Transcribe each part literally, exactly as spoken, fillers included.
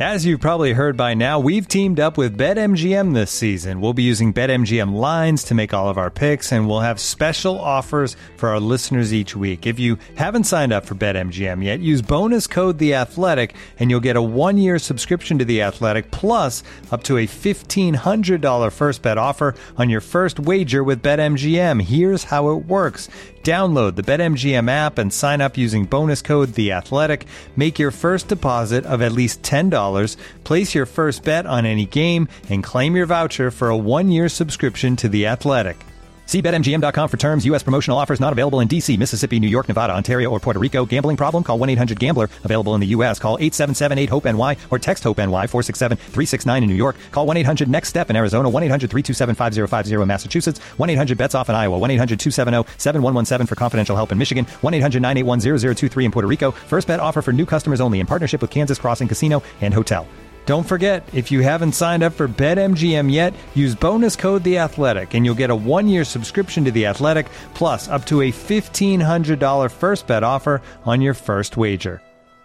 As you've probably heard by now, we've teamed up with BetMGM this season. We'll be using BetMGM lines to make all of our picks, and we'll have special offers for our listeners each week. If you haven't signed up for BetMGM yet, use bonus code The Athletic, and you'll get a one-year subscription to The Athletic, plus up to a fifteen hundred dollars first bet offer on your first wager with BetMGM. Here's how it works. Download the BetMGM app and sign up using bonus code The Athletic. Make your first deposit of at least ten dollars. Place your first bet on any game and claim your voucher for a one-year subscription to The Athletic. See Bet M G M dot com for terms. U S promotional offers not available in D C, Mississippi, New York, Nevada, Ontario, or Puerto Rico. Gambling problem? Call one eight hundred gambler. Available in the U S. Call eight seven seven eight hope N Y or text HOPE-NY four six seven three six nine in New York. Call one eight hundred next step in Arizona. one eight hundred three two seven five zero five zero in Massachusetts. one eight hundred bets off in Iowa. one eight hundred two seven zero seven one one seven for confidential help in Michigan. one eight hundred nine eight one zero zero two three in Puerto Rico. First bet offer for new customers only in partnership with Kansas Crossing Casino and Hotel. Don't forget, if you haven't signed up for BetMGM yet, use bonus code The Athletic, and you'll get a one-year subscription to The Athletic, plus up to a fifteen hundred dollars first bet offer on your first wager.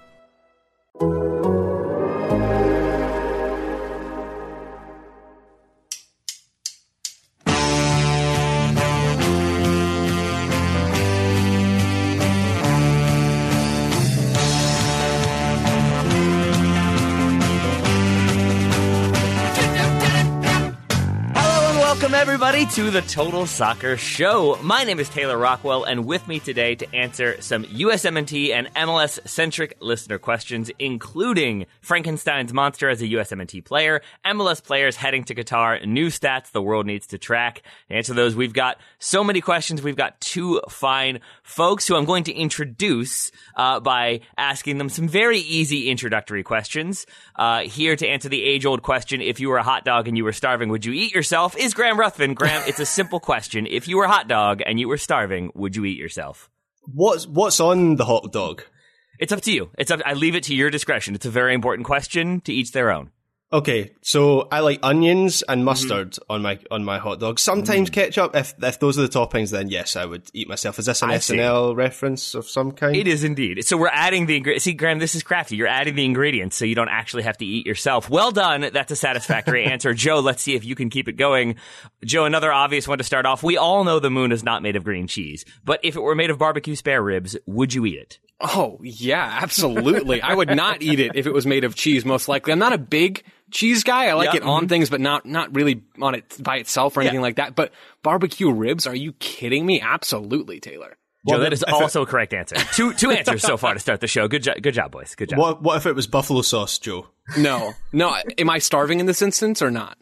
Everybody to the Total Soccer Show. My name is Taylor Rockwell, and with me today to answer some U S M N T and M L S-centric listener questions, including Frankenstein's monster as a U S M N T player, M L S players heading to Qatar, new stats the world needs to track. To answer those, we've got so many questions. We've got two fine folks who I'm going to introduce uh, by asking them some very easy introductory questions. Uh, here to answer the age-old question, if you were a hot dog and you were starving, would you eat yourself? Is Graham Ruthven. Graham, it's a simple question. If you were a hot dog and you were starving, would you eat yourself? What's what's on the hot dog? It's up to you. It's up. I leave it to your discretion. It's a very important question. To each their own. Okay, so I like onions and mustard mm. on my on my hot dog. Sometimes mm. ketchup. If if those are the toppings, then yes, I would eat myself. Is this an I S N L see. reference of some kind? It is indeed. So we're adding the ingredients. See, Graham, this is crafty. You're adding the ingredients so you don't actually have to eat yourself. Well done. That's a satisfactory answer. Joe, let's see if you can keep it going. Joe, another obvious one to start off. We all know the moon is not made of green cheese, but if it were made of barbecue spare ribs, would you eat it? Oh, yeah, absolutely. I would not eat it if it was made of cheese, most likely. I'm not a big cheese guy. I like yep. it on things, but not not really on it by itself or anything yeah. like that. But barbecue ribs, are you kidding me? Absolutely, Taylor. Joe, well, that is also a correct answer. Two two answers so far to start the show. Good job, good job, boys. Good job. What, what if it was buffalo sauce, Joe? No. No. Am I starving in this instance or not?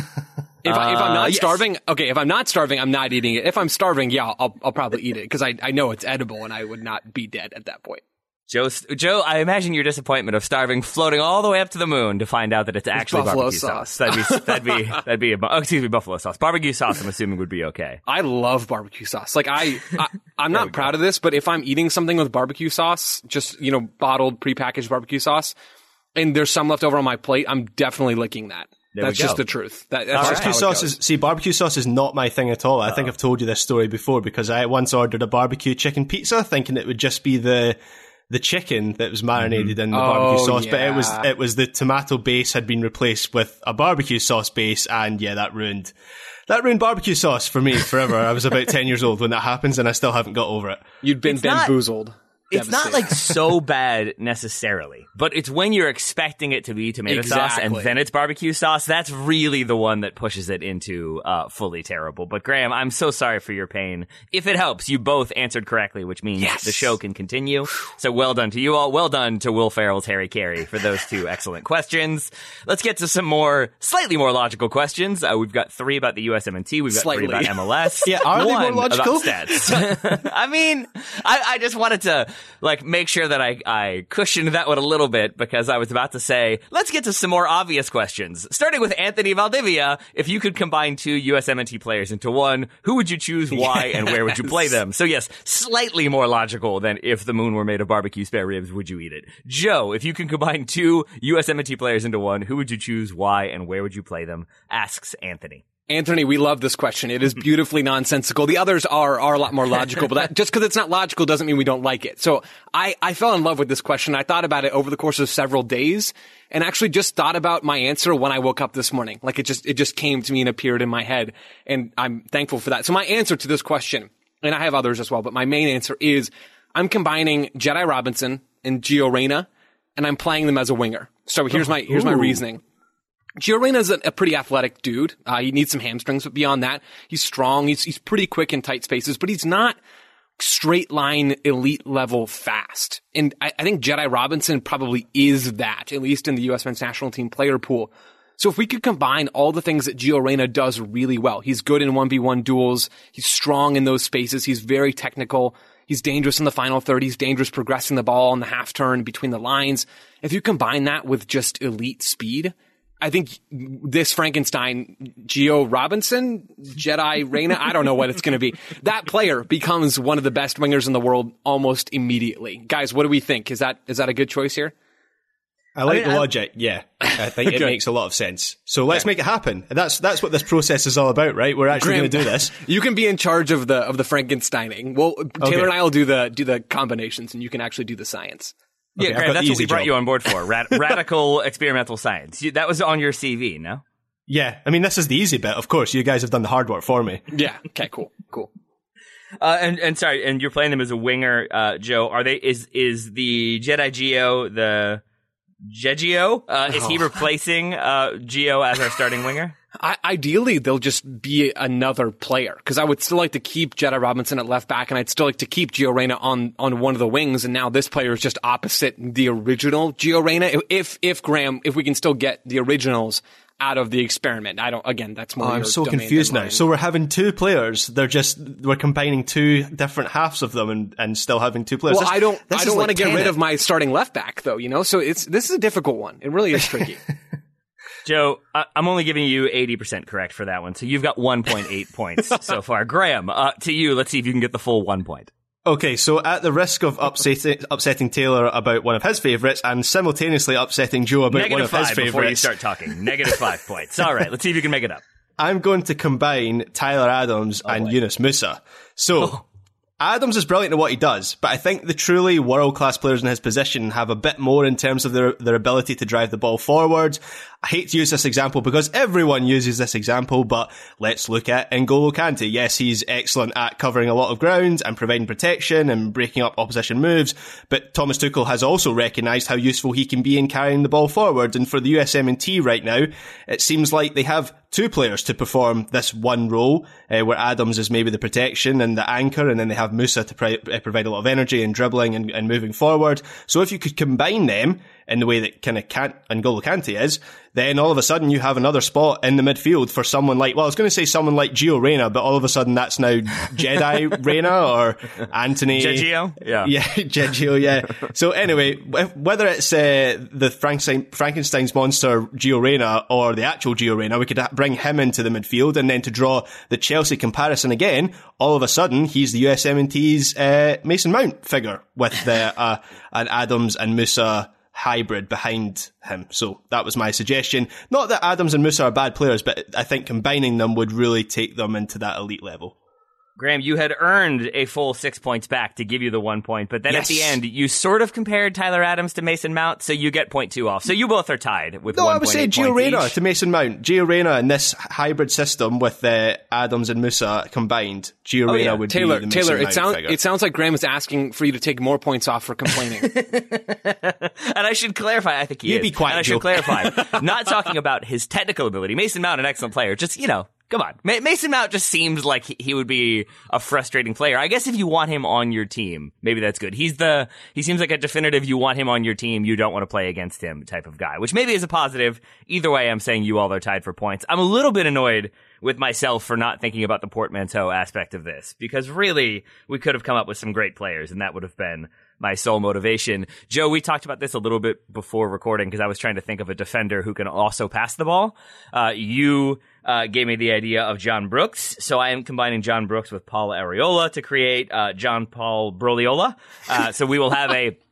If, I, if I'm not uh, yes. starving, okay, if I'm not starving, I'm not eating it. If I'm starving, yeah, I'll, I'll probably eat it because I, I know it's edible and I would not be dead at that point. Joe, Joe, I imagine your disappointment of starving, floating all the way up to the moon to find out that it's actually it's barbecue sauce. sauce. That'd be, that'd be, that'd be, a, oh, excuse me, buffalo sauce. Barbecue sauce, I'm assuming, would be okay. I love barbecue sauce. Like, I, I I'm not proud go. of this, but if I'm eating something with barbecue sauce, just, you know, bottled, prepackaged barbecue sauce, and there's some left over on my plate, I'm definitely licking that. There that's just the truth. That, that's barbecue just sauce is, see, barbecue sauce is not my thing at all. I Uh-oh. think I've told you this story before because I once ordered a barbecue chicken pizza thinking it would just be the the chicken that was marinated mm-hmm. in the oh, barbecue sauce, yeah. but it was it was the tomato base had been replaced with a barbecue sauce base, and yeah, that ruined that ruined barbecue sauce for me forever. I was about ten years old when that happens, and I still haven't got over it. You'd been it's bamboozled. Not- It's not like so bad necessarily, but it's when you're expecting it to be tomato exactly. sauce and then it's barbecue sauce. That's really the one that pushes it into uh, fully terrible. But Graham, I'm so sorry for your pain. If it helps, you both answered correctly, which means yes. the show can continue. So well done to you all. Well done to Will Ferrell's Harry Carey for those two excellent questions. Let's get to some more, slightly more logical questions. Uh, we've got three about the U S M N T. We've got slightly. three about M L S. Yeah, are one they more logical? About stats. I mean, I, I just wanted to like make sure that I, I cushioned that one a little bit because I was about to say, let's get to some more obvious questions. Starting with Anthony Valdivia, if you could combine two U S M N T players into one, who would you choose, why, yes. and where would you play them? So yes, slightly more logical than if the moon were made of barbecue spare ribs, would you eat it? Joe, if you can combine two U S M N T players into one, who would you choose, why, and where would you play them? Asks Anthony. Anthony, we love this question. It is beautifully nonsensical. The others are are a lot more logical, but that, just because it's not logical doesn't mean we don't like it. So I, I fell in love with this question. I thought about it over the course of several days and actually just thought about my answer when I woke up this morning. Like it just it just came to me and appeared in my head, and I'm thankful for that. So my answer to this question, and I have others as well, but my main answer is I'm combining Jedi Robinson and Gio Reyna, and I'm playing them as a winger. So here's my here's my reasoning. Gio Reyna is a, a pretty athletic dude. Uh, he needs some hamstrings, but beyond that, he's strong. He's he's pretty quick in tight spaces, but he's not straight line elite level fast. And I, I think Jedi Robinson probably is that, at least in the U S men's national team player pool. So if we could combine all the things that Gio Reyna does really well, he's good in one v one duels. He's strong in those spaces. He's very technical. He's dangerous in the final third. He's dangerous progressing the ball on the half turn between the lines. If you combine that with just elite speed, I think this Frankenstein, Gio Robinson, Jedi Reyna, I don't know what it's going to be. That player becomes one of the best wingers in the world almost immediately. Guys, what do we think? Is that is that a good choice here? I like I mean, the I, logic. Yeah, I think it makes a lot of sense. So let's make it happen. And that's that's what this process is all about, right? We're actually going to do this. You can be in charge of the of the Frankensteining. Well, Taylor okay. and I will do the do the combinations, and you can actually do the science. Yeah, Okay, Graham, that's what we job. brought you on board for. Rad- radical experimental science. You, that was on your C V, no? Yeah, I mean, this is the easy bit. Of course, you guys have done the hard work for me. Yeah. Okay. Cool. Cool. Uh, and and sorry, and you're playing them as a winger, uh, Joe. Are they? Is is the Jedi Gio the Jegio? Uh, is he Oh. replacing uh, Gio as our starting winger? I, ideally, they'll just be another player, because I would still like to keep Jedi Robinson at left back, and I'd still like to keep Gio Reyna on, on one of the wings, and now this player is just opposite the original Gio Reyna. If, if Graham, if we can still get the originals out of the experiment. I don't, again, that's more Oh, your I'm so domain confused than now. mine. So we're having two players. They're just, we're combining two different halves of them and, and still having two players. Well, This- I don't, this I is don't like want to get rid Tenet. of my starting left back, though, you know? So it's, this is a difficult one. It really is tricky. Joe, I- I'm only giving you eighty percent correct for that one, so you've got one point eight points so far. Graham, uh, to you, let's see if you can get the full one point. Okay, so at the risk of upsetting, upsetting Taylor about one of his favourites and simultaneously upsetting Joe about Negative one of his five before you favourites, start talking. Negative five points. All right, let's see if you can make it up. I'm going to combine Tyler Adams and boy. Yunus Musa. So, Adams is brilliant at what he does, but I think the truly world-class players in his position have a bit more in terms of their, their ability to drive the ball forward. I hate to use this example because everyone uses this example, but let's look at N'Golo Kante. Yes, he's excellent at covering a lot of ground and providing protection and breaking up opposition moves, but Thomas Tuchel has also recognised how useful he can be in carrying the ball forward, and for the U S M N T right now, it seems like they have two players to perform this one role, uh, where Adams is maybe the protection and the anchor, and then they have Musa to pri- uh, provide a lot of energy and dribbling and, and moving forward. So if you could combine them in the way that kind of Kant N'Golo Kante is, then all of a sudden you have another spot in the midfield for someone like, well, I was going to say someone like Gio Reyna, but all of a sudden that's now Jedi Reyna or Anthony. Jegio? Yeah. Yeah, Jegio, yeah. So anyway, wh- whether it's uh, the Frankenstein, Frankenstein's monster Gio Reyna or the actual Gio Reyna, we could ha- bring him into the midfield, and then to draw the Chelsea comparison again, all of a sudden he's the U S M N T's uh, Mason Mount figure with uh, uh, an Adams and Musa hybrid behind him. So that was my suggestion. Not that Adams and Musa are bad players, but I think combining them would really take them into that elite level. Graham, you had earned a full six points back to give you the one point, but then Yes. at the end, you sort of compared Tyler Adams to Mason Mount, so you get point two off. So you both are tied with No, one I would point say eight Gio points Reyna each. to Mason Mount. Gio Reyna in this hybrid system with uh, Adams and Musa combined. Gio Oh, Reyna yeah. would Taylor, be the Taylor, Mason it Mount sounds figure. it sounds like Graham is asking for you to take more points off for complaining. And I should clarify, I think he You is. be quiet, and I Joe. should clarify, not talking about his technical ability. Mason Mount, an excellent player. Just, you know, come on. Ma- Mason Mount just seems like he, he would be a frustrating player. I guess if you want him on your team, maybe that's good. He's the, he seems like a definitive, you want him on your team, you don't want to play against him type of guy, which maybe is a positive. Either way, I'm saying you all are tied for points. I'm a little bit annoyed with myself for not thinking about the portmanteau aspect of this, because really, we could have come up with some great players, and that would have been my sole motivation. Joe, we talked about this a little bit before recording, because I was trying to think of a defender who can also pass the ball. Uh, you uh, gave me the idea of John Brooks, so I am combining John Brooks with Paul Areola to create uh, John Paul Broliola. Uh, so we will have a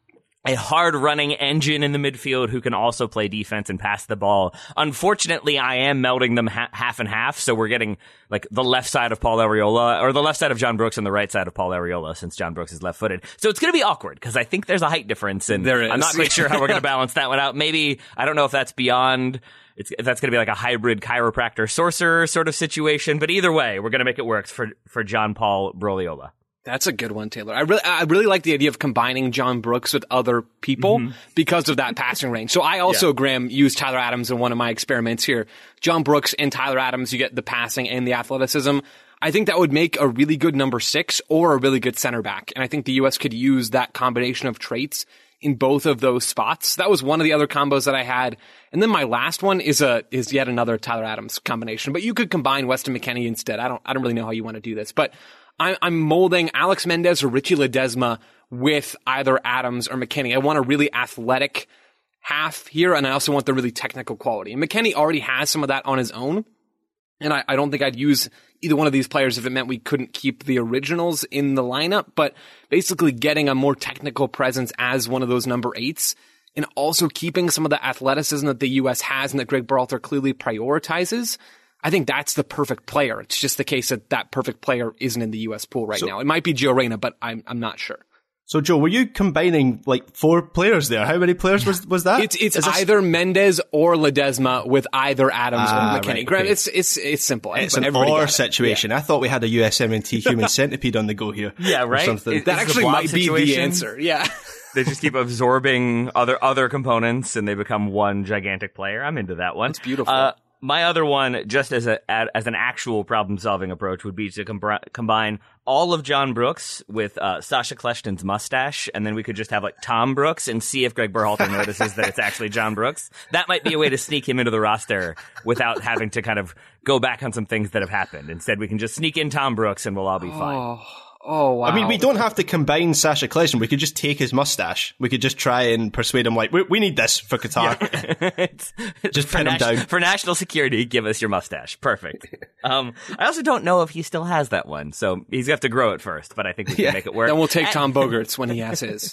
a hard-running engine in the midfield who can also play defense and pass the ball. Unfortunately, I am melding them ha- half and half, so we're getting like the left side of Paul Arriola, or the left side of John Brooks and the right side of Paul Arriola, since John Brooks is left-footed. So it's going to be awkward, because I think there's a height difference, and there is. I'm not quite sure how we're going to balance that one out. Maybe, I don't know if that's beyond... It's, if that's going to be like a hybrid chiropractor sorcerer sort of situation, but either way, we're going to make it work for, for John Paul Broliola. That's a good one, Taylor. I really, I really like the idea of combining John Brooks with other people mm-hmm. because of that passing range. So I also, yeah. Graham, used Tyler Adams in one of my experiments here. John Brooks and Tyler Adams, you get the passing and the athleticism. I think that would make a really good number six or a really good center back. And I think the U S could use that combination of traits in both of those spots. That was one of the other combos that I had. And then my last one is a, is yet another Tyler Adams combination, but you could combine Weston McKennie instead. I don't, I don't really know how you want to do this, but I'm molding Alex Mendez or Richie Ledesma with either Adams or McKennie. I want a really athletic half here, and I also want the really technical quality. And McKennie already has some of that on his own, and I, I don't think I'd use either one of these players if it meant we couldn't keep the originals in the lineup, but basically getting a more technical presence as one of those number eights, and also keeping some of the athleticism that the U S has and that Greg Berhalter clearly prioritizes. I think that's the perfect player. It's just the case that that perfect player isn't in the U S pool right so, now. It might be Gio Reyna, but I'm I'm not sure. So, Joe, were you combining like four players there? How many players was was that? It's it's either Mendez or Ledesma with either Adams ah, or McKennie. Right, Graham, okay. it's it's it's simple. It's an or situation. Yeah. I thought we had a U S M N T human centipede on the go here. Yeah, right. Something. It, that actually might situation. be the answer. Yeah. They just keep absorbing other other components, and they become one gigantic player. I'm into that one. It's beautiful. Uh, My other one, just as a as an actual problem-solving approach, would be to com- combine all of John Brooks with uh, Sasha Kleshton's mustache, and then we could just have like Tom Brooks and see if Greg Berhalter notices that it's actually John Brooks. That might be a way to sneak him into the roster without having to kind of go back on some things that have happened. Instead, we can just sneak in Tom Brooks, and we'll all be fine. Oh. Oh, wow. I mean, we don't have to combine Sasha Kleshton. We could just take his mustache. We could just try and persuade him, like, we, we need this for Qatar. Yeah. it's, it's just pin him nat- down. For national security, give us your mustache. Perfect. um, I also don't know if he still has that one, so he's going to have to grow it first, but I think we can yeah. make it work. Then we'll take Tom Bogerts when he has his.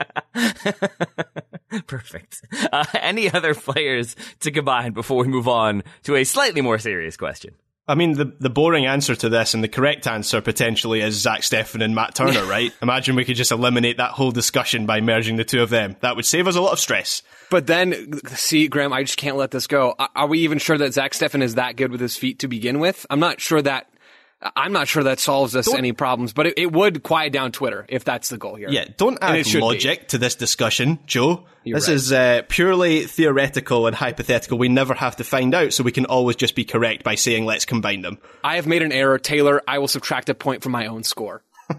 Perfect. Uh, any other players to combine before we move on to a slightly more serious question? I mean, the the boring answer to this and the correct answer potentially is Zach Steffen and Matt Turner, right? Imagine we could just eliminate that whole discussion by merging the two of them. That would save us a lot of stress. But then, see, Graham, I just can't let this go. Are we even sure that Zach Steffen is that good with his feet to begin with? I'm not sure that I'm not sure that solves us don't, any problems, but it, it would quiet down Twitter if that's the goal here. Yeah, don't add logic be. to this discussion, Joe. You're this right. is uh, purely theoretical and hypothetical. We never have to find out, so we can always just be correct by saying let's combine them. I have made an error, Taylor. I will subtract a point from my own score.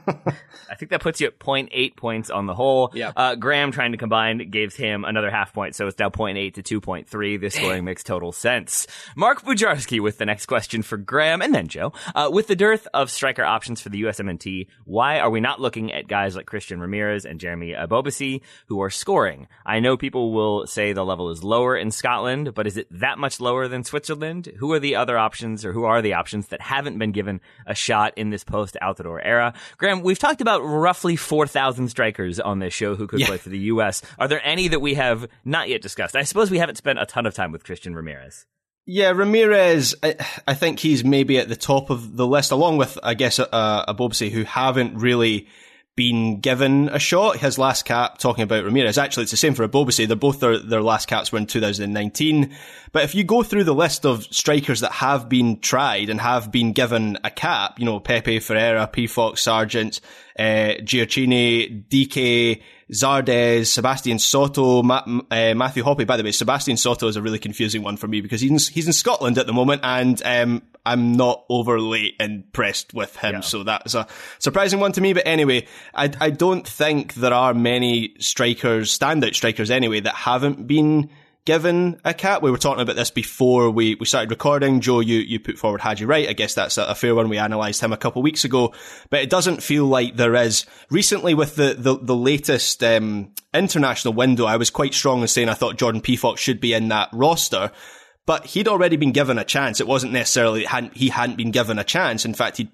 I think that puts you at zero point eight points on the whole. Yep. Uh, Graham trying to combine gives him another half point, so it's now zero point eight to two point three. This scoring makes total sense. Mark Bujarski with the next question for Graham, and then Joe. Uh, with the dearth of striker options for the U S M N T, why are we not looking at guys like Christian Ramirez and Jeremy Ebobisse who are scoring? I know people will say the level is lower in Scotland, but is it that much lower than Switzerland? Who are the other options, or who are the options that haven't been given a shot in this post-Altidore era? Graham, we've talked about roughly four thousand strikers on this show who could yeah. play for the U S. Are there any that we have not yet discussed? I suppose we haven't spent a ton of time with Christian Ramirez. Yeah, Ramirez, I, I think he's maybe at the top of the list, along with, I guess, uh, Ebobisse, who haven't really been given a shot. His last cap, talking about Ramirez, actually it's the same for Ebobisse. They're both their, their last caps were in two thousand nineteen. But if you go through the list of strikers that have been tried and have been given a cap, you know, Pepe, Ferreira, Pefok, Sargent, uh, Giacchini, D K, Zardes, Sebastian Soto, Ma- uh, Matthew Hoppe. By the way, Sebastian Soto is a really confusing one for me because he's in, he's in Scotland at the moment, and um, I'm not overly impressed with him. Yeah. So that's a surprising one to me. But anyway, I, I don't think there are many strikers, standout strikers anyway, that haven't been given a cap. We were talking about this before we, we started recording. Joe, you, you put forward Haji Wright. I guess that's a, a fair one. We analysed him a couple of weeks ago, but it doesn't feel like there is. Recently with the, the, the latest, um, international window, I was quite strong in saying I thought Jordan Pefok should be in that roster, but he'd already been given a chance. It wasn't necessarily, hadn't, he hadn't been given a chance. In fact, he'd played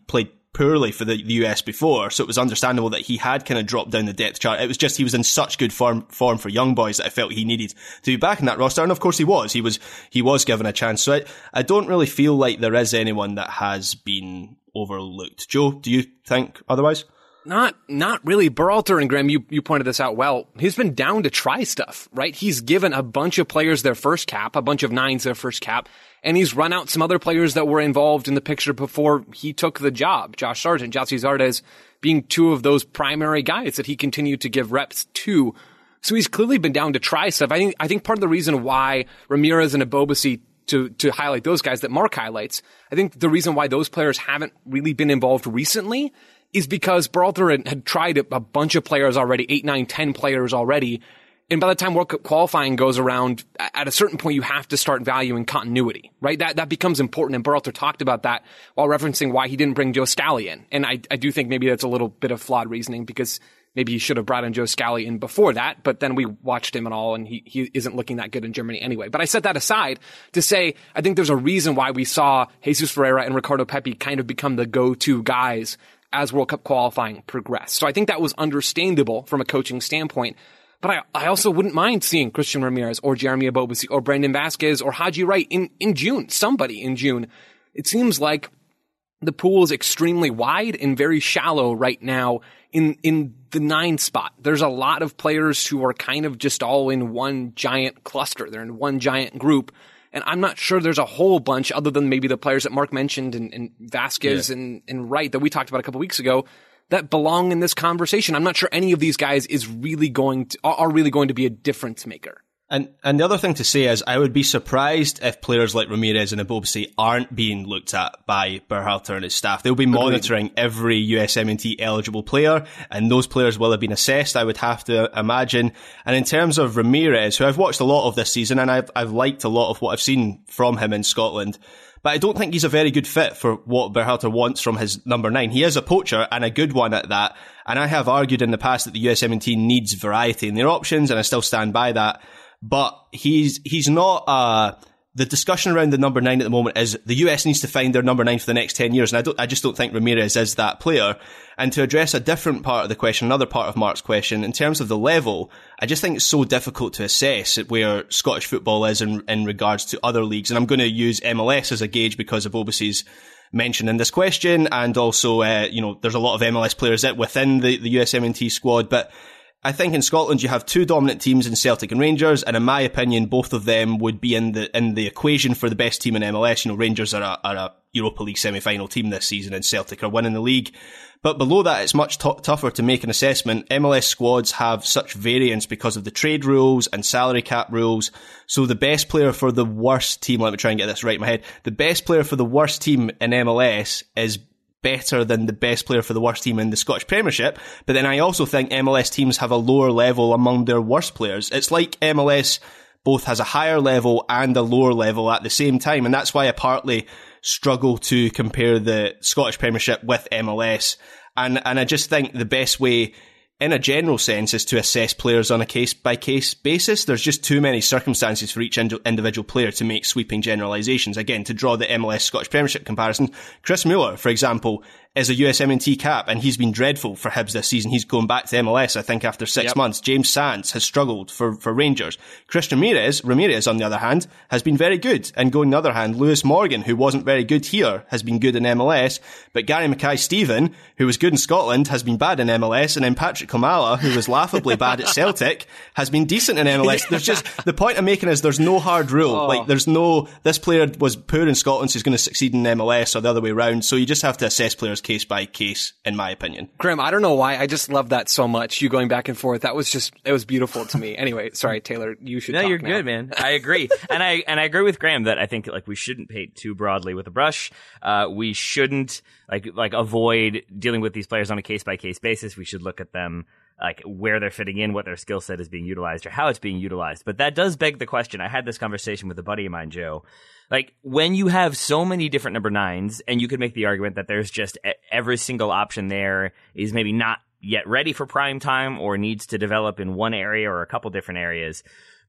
poorly for the, the U S before, so it was understandable that he had kind of dropped down the depth chart. It was just he was in such good form form for young boys that I felt he needed to be back in that roster, and of course he was. He was he was given a chance. So I, I don't really feel like there is anyone that has been overlooked. Joe, do you think otherwise? Not, not really. Berhalter and Graham, you, you pointed this out well. He's been down to try stuff, right? He's given a bunch of players their first cap, a bunch of nines their first cap, and he's run out some other players that were involved in the picture before he took the job. Josh Sargent, Gyasi Zardes being two of those primary guys that he continued to give reps to. So he's clearly been down to try stuff. I think, I think part of the reason why Ramirez and Ebobisse, to, to highlight those guys that Mark highlights, I think the reason why those players haven't really been involved recently is because Berhalter had, had tried a, a bunch of players already, eight, nine, ten players already. And by the time World Cup qualifying goes around, at a certain point, you have to start valuing continuity, right? That, that becomes important. And Berhalter talked about that while referencing why he didn't bring Joe Scally in. And I, I do think maybe that's a little bit of flawed reasoning, because maybe he should have brought in Joe Scally in before that, but then we watched him and all, and he, he isn't looking that good in Germany anyway. But I set that aside to say, I think there's a reason why we saw Jesus Ferreira and Ricardo Pepi kind of become the go-to guys as World Cup qualifying progressed. So I think that was understandable from a coaching standpoint. But I, I also wouldn't mind seeing Christian Ramirez or Jeremy Ebobisse or Brandon Vasquez or Haji Wright in, in June, somebody in June. It seems like the pool is extremely wide and very shallow right now in, in the nine spot. There's a lot of players who are kind of just all in one giant cluster. They're in one giant group. And I'm not sure there's a whole bunch other than maybe the players that Mark mentioned and, and Vasquez yeah. and, and Wright that we talked about a couple weeks ago that belong in this conversation. I'm not sure any of these guys is really going to, are really going to be a difference maker. And and the other thing to say is I would be surprised if players like Ramirez and Ebobisse aren't being looked at by Berhalter and his staff. They'll be monitoring Agreed. every U S M N T eligible player, and those players will have been assessed, I would have to imagine. And in terms of Ramirez, who I've watched a lot of this season, and I've I've liked a lot of what I've seen from him in Scotland, but I don't think he's a very good fit for what Berhalter wants from his number nine. He is a poacher, and a good one at that. And I have argued in the past that the U S M N T needs variety in their options, and I still stand by that. But he's he's not, uh, the discussion around the number nine at the moment is the U S needs to find their number nine for the next ten years. And I don't, I just don't think Ramirez is that player. And to address a different part of the question, another part of Mark's question, in terms of the level, I just think it's so difficult to assess where Scottish football is in, in regards to other leagues. And I'm going to use M L S as a gauge because of Obisse's mention in this question. And also, uh, you know, there's a lot of M L S players within the, the U S M N T squad, but I think in Scotland you have two dominant teams in Celtic and Rangers, and in my opinion, both of them would be in the in the equation for the best team in M L S. You know, Rangers are a, are a Europa League semi-final team this season, and Celtic are winning the league. But below that, it's much t- tougher to make an assessment. M L S squads have such variance because of the trade rules and salary cap rules. So the best player for the worst team, let me try and get this right in my head, the best player for the worst team in M L S is better than the best player for the worst team in the Scottish Premiership. But then I also think M L S teams have a lower level among their worst players. It's like M L S both has a higher level and a lower level at the same time. And that's why I partly struggle to compare the Scottish Premiership with M L S. And, and I just think the best way, in a general sense, is to assess players on a case-by-case basis. There's just too many circumstances for each ind- individual player to make sweeping generalisations. Again, to draw the M L S Scottish Premiership comparison, Chris Mueller, for example, is a U S M N T cap, and he's been dreadful for Hibs this season. He's going back to M L S, I think, after six yep. months. James Sands has struggled for, for Rangers. Christian Ramirez, Ramirez, on the other hand, has been very good. And going the other hand, Lewis Morgan, who wasn't very good here, has been good in M L S. But Gary Mackay-Steven, who was good in Scotland, has been bad in M L S. And then Patrick Klimala, who was laughably bad at Celtic, has been decent in M L S. There's just, the point I'm making is there's no hard rule. Oh. Like, there's no, this player was poor in Scotland, so he's going to succeed in M L S, or the other way around. So you just have to assess players case by case, in my opinion. Graham, I don't know why. I just love that so much. You going back and forth. That was just, it was beautiful to me. Anyway, sorry, Taylor, you should No, talk you're now. good, man. I agree. and I, and I agree with Graham that I think, like, we shouldn't paint too broadly with a brush. Uh, we shouldn't, like, like, avoid dealing with these players on a case by case basis. We should look at them, like, where they're fitting in, what their skill set is being utilized, or how it's being utilized. But that does beg the question. I had this conversation with a buddy of mine, Joe. Like, when you have so many different number nines, and you could make the argument that there's just every single option there is maybe not yet ready for prime time or needs to develop in one area or a couple different areas.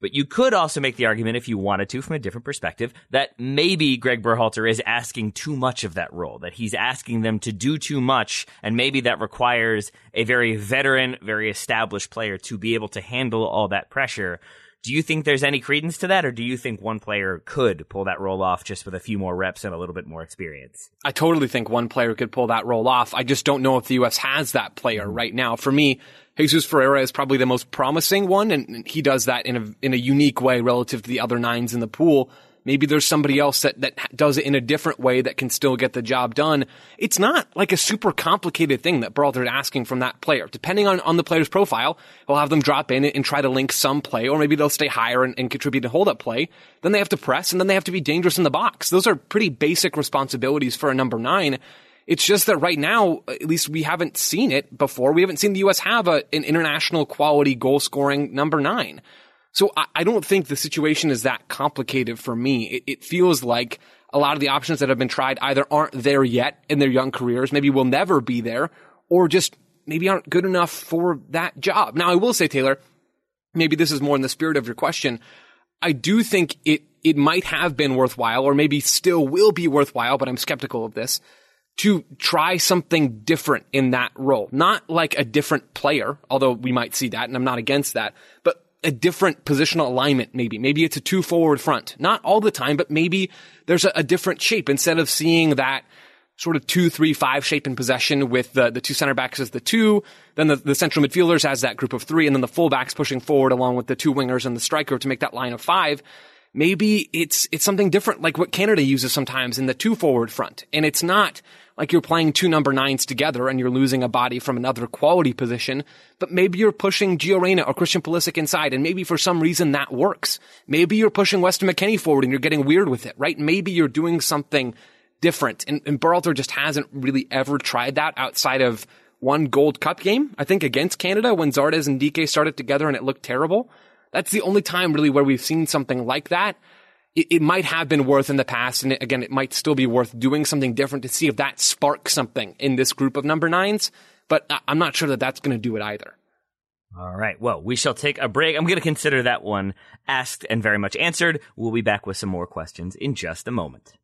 But you could also make the argument, if you wanted to, from a different perspective, that maybe Greg Berhalter is asking too much of that role, that he's asking them to do too much, and maybe that requires a very veteran, very established player to be able to handle all that pressure. Do you think there's any credence to that, or do you think one player could pull that role off just with a few more reps and a little bit more experience? I totally think one player could pull that role off. I just don't know if the U S has that player right now. For me, Jesus Ferreira is probably the most promising one, and he does that in a in a unique way relative to the other nines in the pool. Maybe there's somebody else that, that does it in a different way that can still get the job done. It's not like a super complicated thing that Berhalter is asking from that player. Depending on, on the player's profile, he'll have them drop in and try to link some play, or maybe they'll stay higher and, and contribute to hold-up play. Then they have to press, and then they have to be dangerous in the box. Those are pretty basic responsibilities for a number nine. It's just that right now, at least we haven't seen it before. We haven't seen the U S have a, an international quality goal-scoring number nine. So I, I don't think the situation is that complicated for me. It, it feels like a lot of the options that have been tried either aren't there yet in their young careers, maybe will never be there, or just maybe aren't good enough for that job. Now, I will say, Taylor, maybe this is more in the spirit of your question. I do think it, it might have been worthwhile, or maybe still will be worthwhile, but I'm skeptical of this, to try something different in that role. Not like a different player, although we might see that, and I'm not against that, but a different positional alignment, maybe. Maybe it's a two forward front. Not all the time, but maybe there's a, a different shape. Instead of seeing that sort of two, three, five shape in possession with the, the two center backs as the two, then the, the central midfielders as that group of three, and then the fullbacks pushing forward along with the two wingers and the striker to make that line of five. Maybe it's, it's something different like what Canada uses sometimes in the two forward front. And it's not like you're playing two number nines together and you're losing a body from another quality position, but maybe you're pushing Gio Reyna or Christian Pulisic inside, and maybe for some reason that works. Maybe you're pushing Weston McKennie forward and you're getting weird with it, right? Maybe you're doing something different. And, and Berhalter just hasn't really ever tried that outside of one Gold Cup game, I think against Canada, when Zardes and D K started together and it looked terrible. That's the only time really where we've seen something like that. It, it might have been worth in the past, and it, again, it might still be worth doing something different to see if that sparks something in this group of number nines, but I, I'm not sure that that's going to do it either. All right, well, we shall take a break. I'm going to consider that one asked and very much answered. We'll be back with some more questions in just a moment.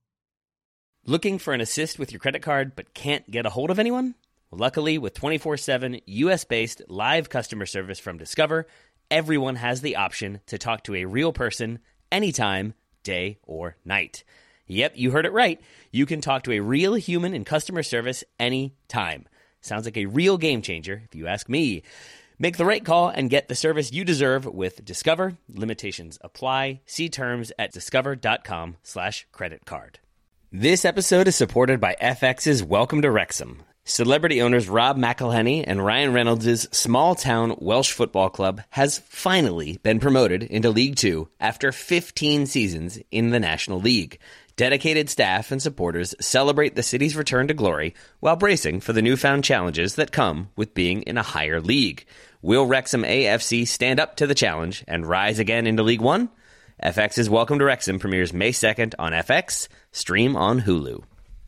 Looking for an assist with your credit card but can't get a hold of anyone? Luckily, with twenty-four seven U S-based live customer service from Discover, everyone has the option to talk to a real person anytime, day or night. Yep, you heard it right. You can talk to a real human in customer service anytime. Sounds like a real game changer, if you ask me. Make the right call and get the service you deserve with Discover. Limitations apply. See terms at discover.com slash credit card. This episode is supported by F X's Welcome to Wrexham. Celebrity owners Rob McElhenney and Ryan Reynolds' small-town Welsh football club has finally been promoted into League Two after fifteen seasons in the National League. Dedicated staff and supporters celebrate the city's return to glory while bracing for the newfound challenges that come with being in a higher league. Will Wrexham A F C stand up to the challenge and rise again into League One? F X's Welcome to Wrexham premieres May second on F X. Stream on Hulu.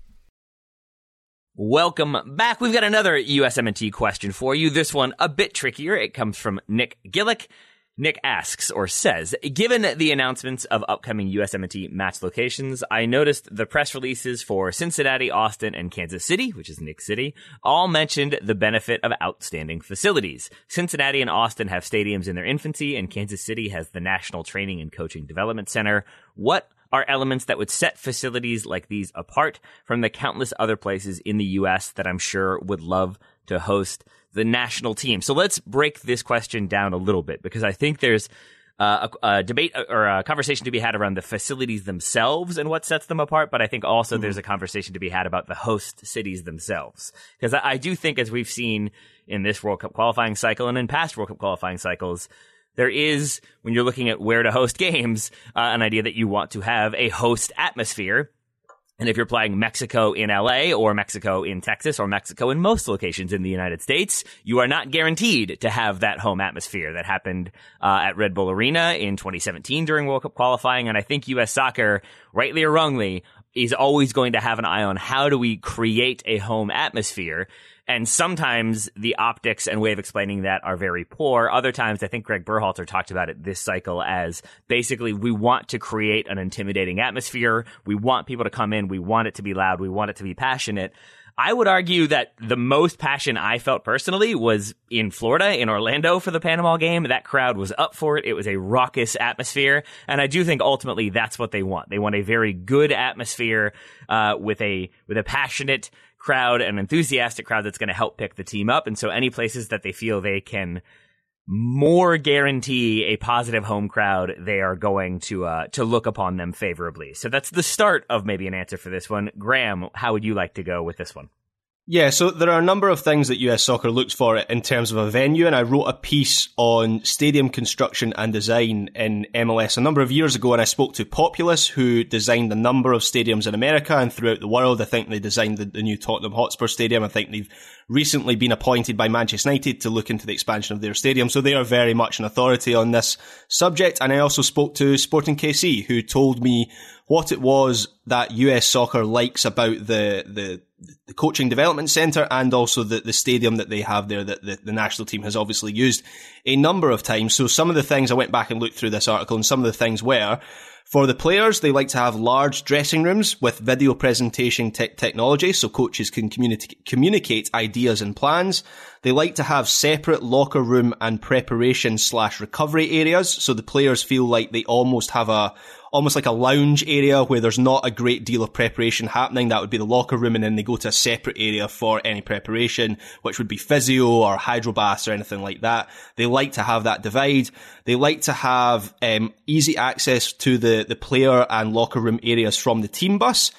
Welcome back. We've got another U S M N T question for you. This one a bit trickier. It comes from Nick Gillick. Nick asks or says, given the announcements of upcoming U S M N T match locations, I noticed the press releases for Cincinnati, Austin, and Kansas City, which is Nick City, all mentioned the benefit of outstanding facilities. Cincinnati and Austin have stadiums in their infancy, and Kansas City has the National Training and Coaching Development Center. What are elements that would set facilities like these apart from the countless other places in the U S that I'm sure would love to host the national team? So let's break this question down a little bit, because I think there's uh, a, a debate or a conversation to be had around the facilities themselves and what sets them apart. But I think also mm-hmm. there's a conversation to be had about the host cities themselves, because I, I do think, as we've seen in this World Cup qualifying cycle and in past World Cup qualifying cycles, there is, when you're looking at where to host games, uh, an idea that you want to have a host atmosphere. And if you're playing Mexico in L A or Mexico in Texas or Mexico in most locations in the United States, you are not guaranteed to have that home atmosphere. That happened uh, at Red Bull Arena in twenty seventeen during World Cup qualifying. And I think U S Soccer, rightly or wrongly, is always going to have an eye on how do we create a home atmosphere. And sometimes the optics and way of explaining that are very poor. Other times, I think Greg Berhalter talked about it this cycle as basically we want to create an intimidating atmosphere. We want people to come in. We want it to be loud. We want it to be passionate. I would argue that the most passion I felt personally was in Florida, in Orlando for the Panama game. That crowd was up for it. It was a raucous atmosphere. And I do think ultimately that's what they want. They want a very good atmosphere uh, with a with a passionate crowd, an enthusiastic crowd that's going to help pick the team up. And so any places that they feel they can more guarantee a positive home crowd, they are going to uh, to look upon them favorably. So that's the start of maybe an answer for this one. Graham, how would you like to go with this one? Yeah, so there are a number of things that U S Soccer looks for in terms of a venue, and I wrote a piece on stadium construction and design in M L S a number of years ago, and I spoke to Populous, who designed a number of stadiums in America and throughout the world. I think they designed the, the new Tottenham Hotspur Stadium. I think they've recently been appointed by Manchester United to look into the expansion of their stadium, so they are very much an authority on this subject. And I also spoke to Sporting K C, who told me what it was that U S Soccer likes about the the the coaching development centre and also the, the stadium that they have there that the, the national team has obviously used a number of times. So some of the things, I went back and looked through this article, and some of the things were, for the players, they like to have large dressing rooms with video presentation te- technology so coaches can communi- communicate ideas and plans. They like to have separate locker room and preparation slash recovery areas so the players feel like they almost have a almost like a lounge area where there's not a great deal of preparation happening. That would be the locker room, and then they go to a separate area for any preparation, which would be physio or hydrobaths or anything like that. They like to have that divide. They like to have um, easy access to the, the player and locker room areas from the team bus.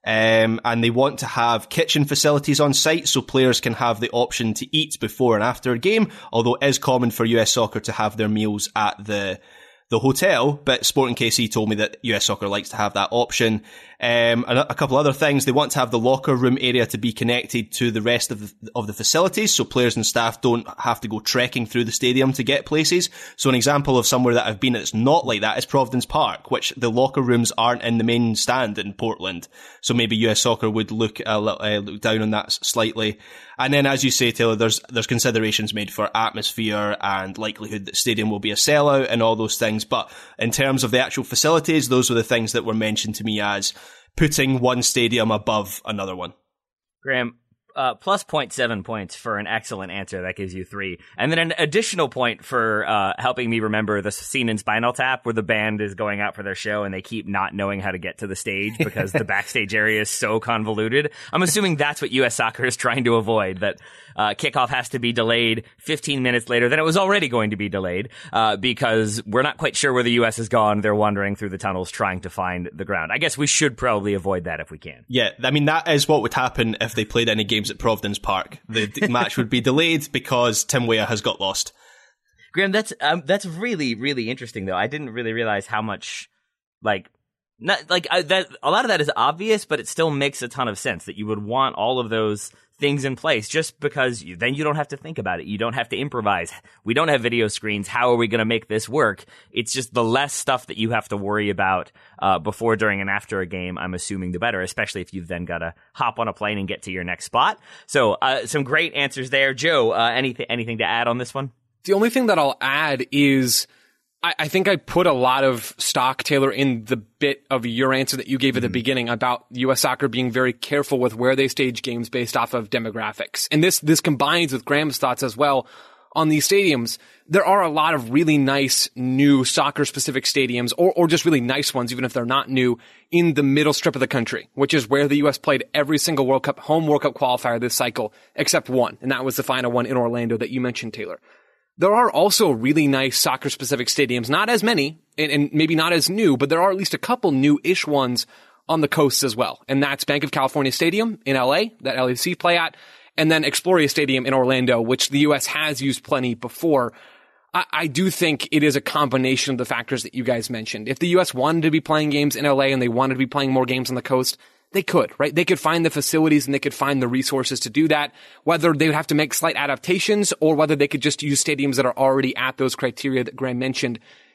Um, and they want to have kitchen facilities on site so players can have the option to eat before and after a game, although it is common for U S Soccer to have their meals at the the hotel, but Sporting K C told me that U S Soccer likes to have that option. Um, and a couple other things. They want to have the locker room area to be connected to the rest of the, of the facilities, so players and staff don't have to go trekking through the stadium to get places. So an example of somewhere that I've been that's not like that is Providence Park, which the locker rooms aren't in the main stand in Portland. So maybe U S Soccer would look a little, uh, look down on that slightly. And then, as you say, Taylor, there's there's considerations made for atmosphere and likelihood that stadium will be a sellout and all those things. But in terms of the actual facilities, those were the things that were mentioned to me as putting one stadium above another one. Graham, uh, plus zero point seven points for an excellent answer. That gives you three. And then an additional point for uh, helping me remember the scene in Spinal Tap where the band is going out for their show and they keep not knowing how to get to the stage because the backstage area is so convoluted. I'm assuming that's what U S Soccer is trying to avoid, that uh, kickoff has to be delayed fifteen minutes later than it was already going to be delayed uh, because we're not quite sure where the U S has gone. They're wandering through the tunnels trying to find the ground. I guess we should probably avoid that if we can. Yeah, I mean, that is what would happen if they played any games at Providence Park. The d- match would be delayed because Tim Weah has got lost. Graham, that's um, that's really, really interesting, though. I didn't really realize how much, like, not like I, that. A lot of that is obvious, but it still makes a ton of sense that you would want all of those things in place just because you, then you don't have to think about it. You don't have to improvise. We don't have video screens. How are we going to make this work? It's just the less stuff that you have to worry about uh, before, during, and after a game, I'm assuming the better, especially if you've then got to hop on a plane and get to your next spot. So uh, some great answers there. Joe, uh, anything, anything to add on this one? The only thing that I'll add is I, I think I put a lot of stock, Taylor, in the bit of your answer that you gave at the mm-hmm. beginning about U S Soccer being very careful with where they stage games based off of demographics. And this, this combines with Graham's thoughts as well on these stadiums. There are a lot of really nice new soccer-specific stadiums, or, or just really nice ones, even if they're not new, in the middle strip of the country, which is where the U S played every single World Cup, home World Cup qualifier this cycle, except one. And that was the final one in Orlando that you mentioned, Taylor. There are also really nice soccer-specific stadiums, not as many, and, and maybe not as new, but there are at least a couple new-ish ones on the coast as well. And that's Bank of California Stadium in L A, that L A F C play at, and then Exploria Stadium in Orlando, which the U S has used plenty before. I, I do think it is a combination of the factors that you guys mentioned. If the U S wanted to be playing games in L A and they wanted to be playing more games on the coast, they could, right? They could find the facilities and they could find the resources to do that, whether they would have to make slight adaptations or whether they could just use stadiums that are already at those criteria that Graham mentioned.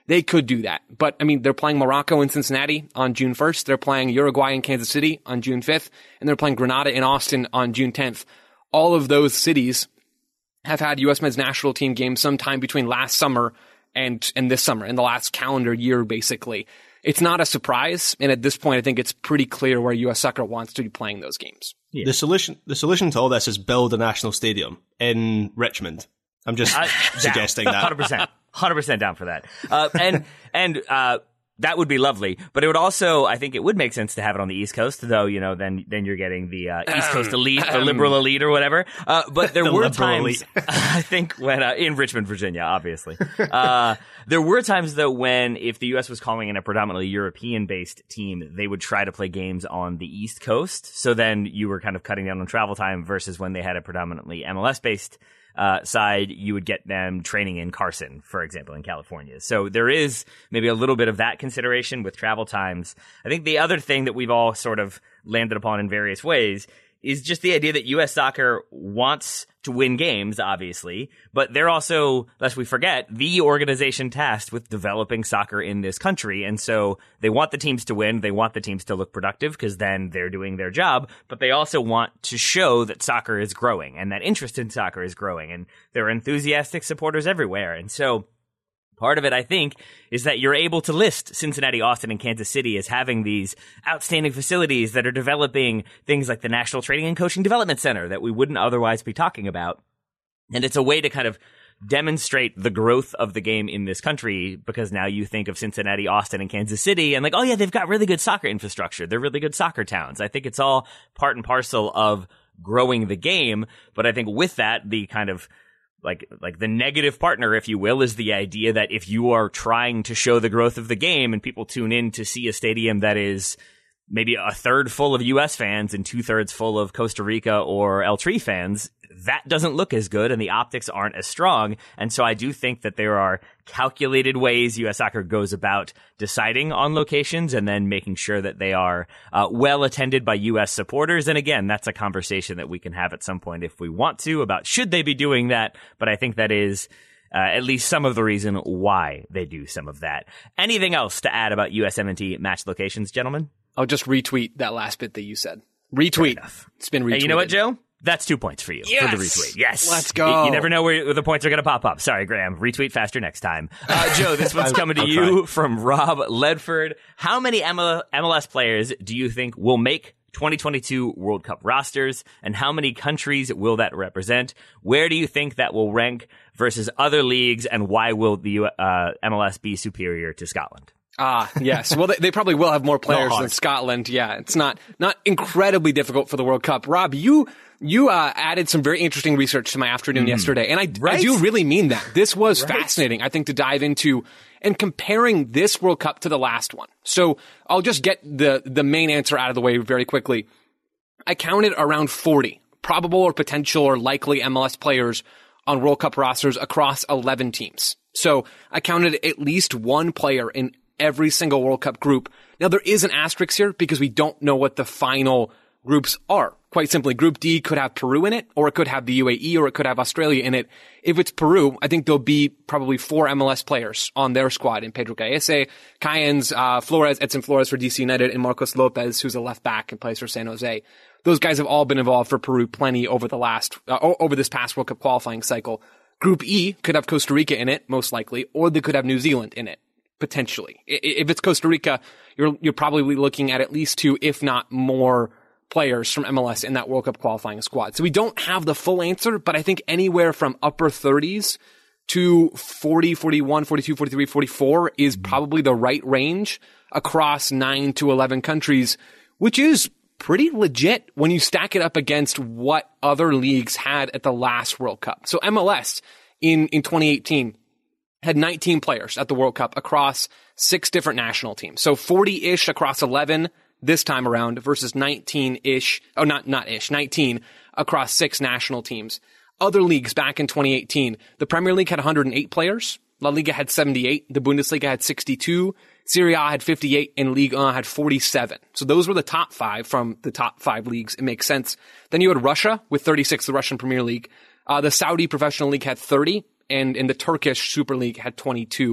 They could do that. But, I mean, they're playing Morocco in Cincinnati on June first. They're playing Uruguay in Kansas City on June fifth. And they're playing Grenada in Austin on June tenth. All of those cities have had U S men's national team games sometime between last summer and, and this summer, in the last calendar year, basically. It's not a surprise. And at this point, I think it's pretty clear where U S Soccer wants to be playing those games. Yeah. The solution, the solution to all this is build a national stadium in Richmond. I'm just I, suggesting that. one hundred percent. one hundred percent down for that. Uh, and, and, uh, that would be lovely, but it would also, I think it would make sense to have it on the East Coast, though, you know, then, then you're getting the, uh, East Coast elite, the liberal elite or whatever. Uh, but there the were times, elite. I think when, uh, in Richmond, Virginia, obviously, uh, there were times though when if the U S was calling in a predominantly European-based team, they would try to play games on the East Coast. So then you were kind of cutting down on travel time versus when they had a predominantly M L S-based Uh, side, you would get them training in Carson, for example, in California. So there is maybe a little bit of that consideration with travel times. I think the other thing that we've all sort of landed upon in various ways is just the idea that U S Soccer wants to win games, obviously, but they're also, lest we forget, the organization tasked with developing soccer in this country. And so they want the teams to win. They want the teams to look productive because then they're doing their job, but they also want to show that soccer is growing and that interest in soccer is growing. And there are enthusiastic supporters everywhere. And so part of it, I think, is that you're able to list Cincinnati, Austin, and Kansas City as having these outstanding facilities that are developing things like the National Training and Coaching Development Center that we wouldn't otherwise be talking about. And it's a way to kind of demonstrate the growth of the game in this country, because now you think of Cincinnati, Austin, and Kansas City and like, oh yeah, they've got really good soccer infrastructure. They're really good soccer towns. I think it's all part and parcel of growing the game. But I think with that, the kind of Like, like the negative partner, if you will, is the idea that if you are trying to show the growth of the game and people tune in to see a stadium that is maybe a third full of U S fans and two thirds full of Costa Rica or El Tri fans, that doesn't look as good and the optics aren't as strong. And so I do think that there are calculated ways U S Soccer goes about deciding on locations and then making sure that they are uh, well attended by U S supporters. And again, that's a conversation that we can have at some point if we want to about should they be doing that. But I think that is uh, at least some of the reason why they do some of that. Anything else to add about U S M N T match locations, gentlemen? I'll just retweet that last bit that you said. Retweet. It's been retweeted. Hey, you know what, Joe? That's two points for you yes! for the retweet. Yes. Let's go. You, you never know where the points are going to pop up. Sorry, Graham. Retweet faster next time. Uh, Joe, this one's coming to I'll you try. from Rob Ledford. How many M L S players do you think will make twenty twenty-two World Cup rosters, and how many countries will that represent? Where do you think that will rank versus other leagues, and why will the uh, M L S be superior to Scotland? Ah, yes. Well, they, they probably will have more players than Scotland. Yeah, it's not not incredibly difficult for the World Cup. Rob, you you uh, added some very interesting research to my afternoon mm. yesterday, and I, right? I do really mean that. This was right. fascinating, I think, to dive into and comparing this World Cup to the last one. So I'll just get the the main answer out of the way very quickly. I counted around forty probable or potential or likely M L S players on World Cup rosters across eleven teams. So I counted at least one player in every single World Cup group. Now, there is an asterisk here because we don't know what the final groups are. Quite simply, Group D could have Peru in it, or it could have the U A E, or it could have Australia in it. If it's Peru, I think there'll be probably four M L S players on their squad in Pedro Gallese, Cayens, uh, Flores, Edson Flores for D C United, and Marcos Lopez, who's a left back and plays for San Jose. Those guys have all been involved for Peru plenty over the last, uh, over this past World Cup qualifying cycle. Group E could have Costa Rica in it, most likely, or they could have New Zealand in it. Potentially. If it's Costa Rica, you're you're probably looking at at least two, if not more, players from M L S in that World Cup qualifying squad. So we don't have the full answer, but I think anywhere from upper thirties to forty, forty-one, forty-two, forty-three, forty-four is probably the right range across nine to eleven countries, which is pretty legit when you stack it up against what other leagues had at the last World Cup. So M L S in, in twenty eighteen had nineteen players at the World Cup across six different national teams. So forty-ish across eleven this time around versus nineteen-ish, oh, not, not ish, nineteen across six national teams. Other leagues back in twenty eighteen, the Premier League had one hundred eight players. La Liga had seventy-eight. The Bundesliga had sixty-two. Serie A had fifty-eight and Ligue one had forty-seven. So those were the top five from the top five leagues. It makes sense. Then you had Russia with thirty-six, the Russian Premier League. Uh, the Saudi Professional League had thirty. And in the Turkish Super League had twenty-two.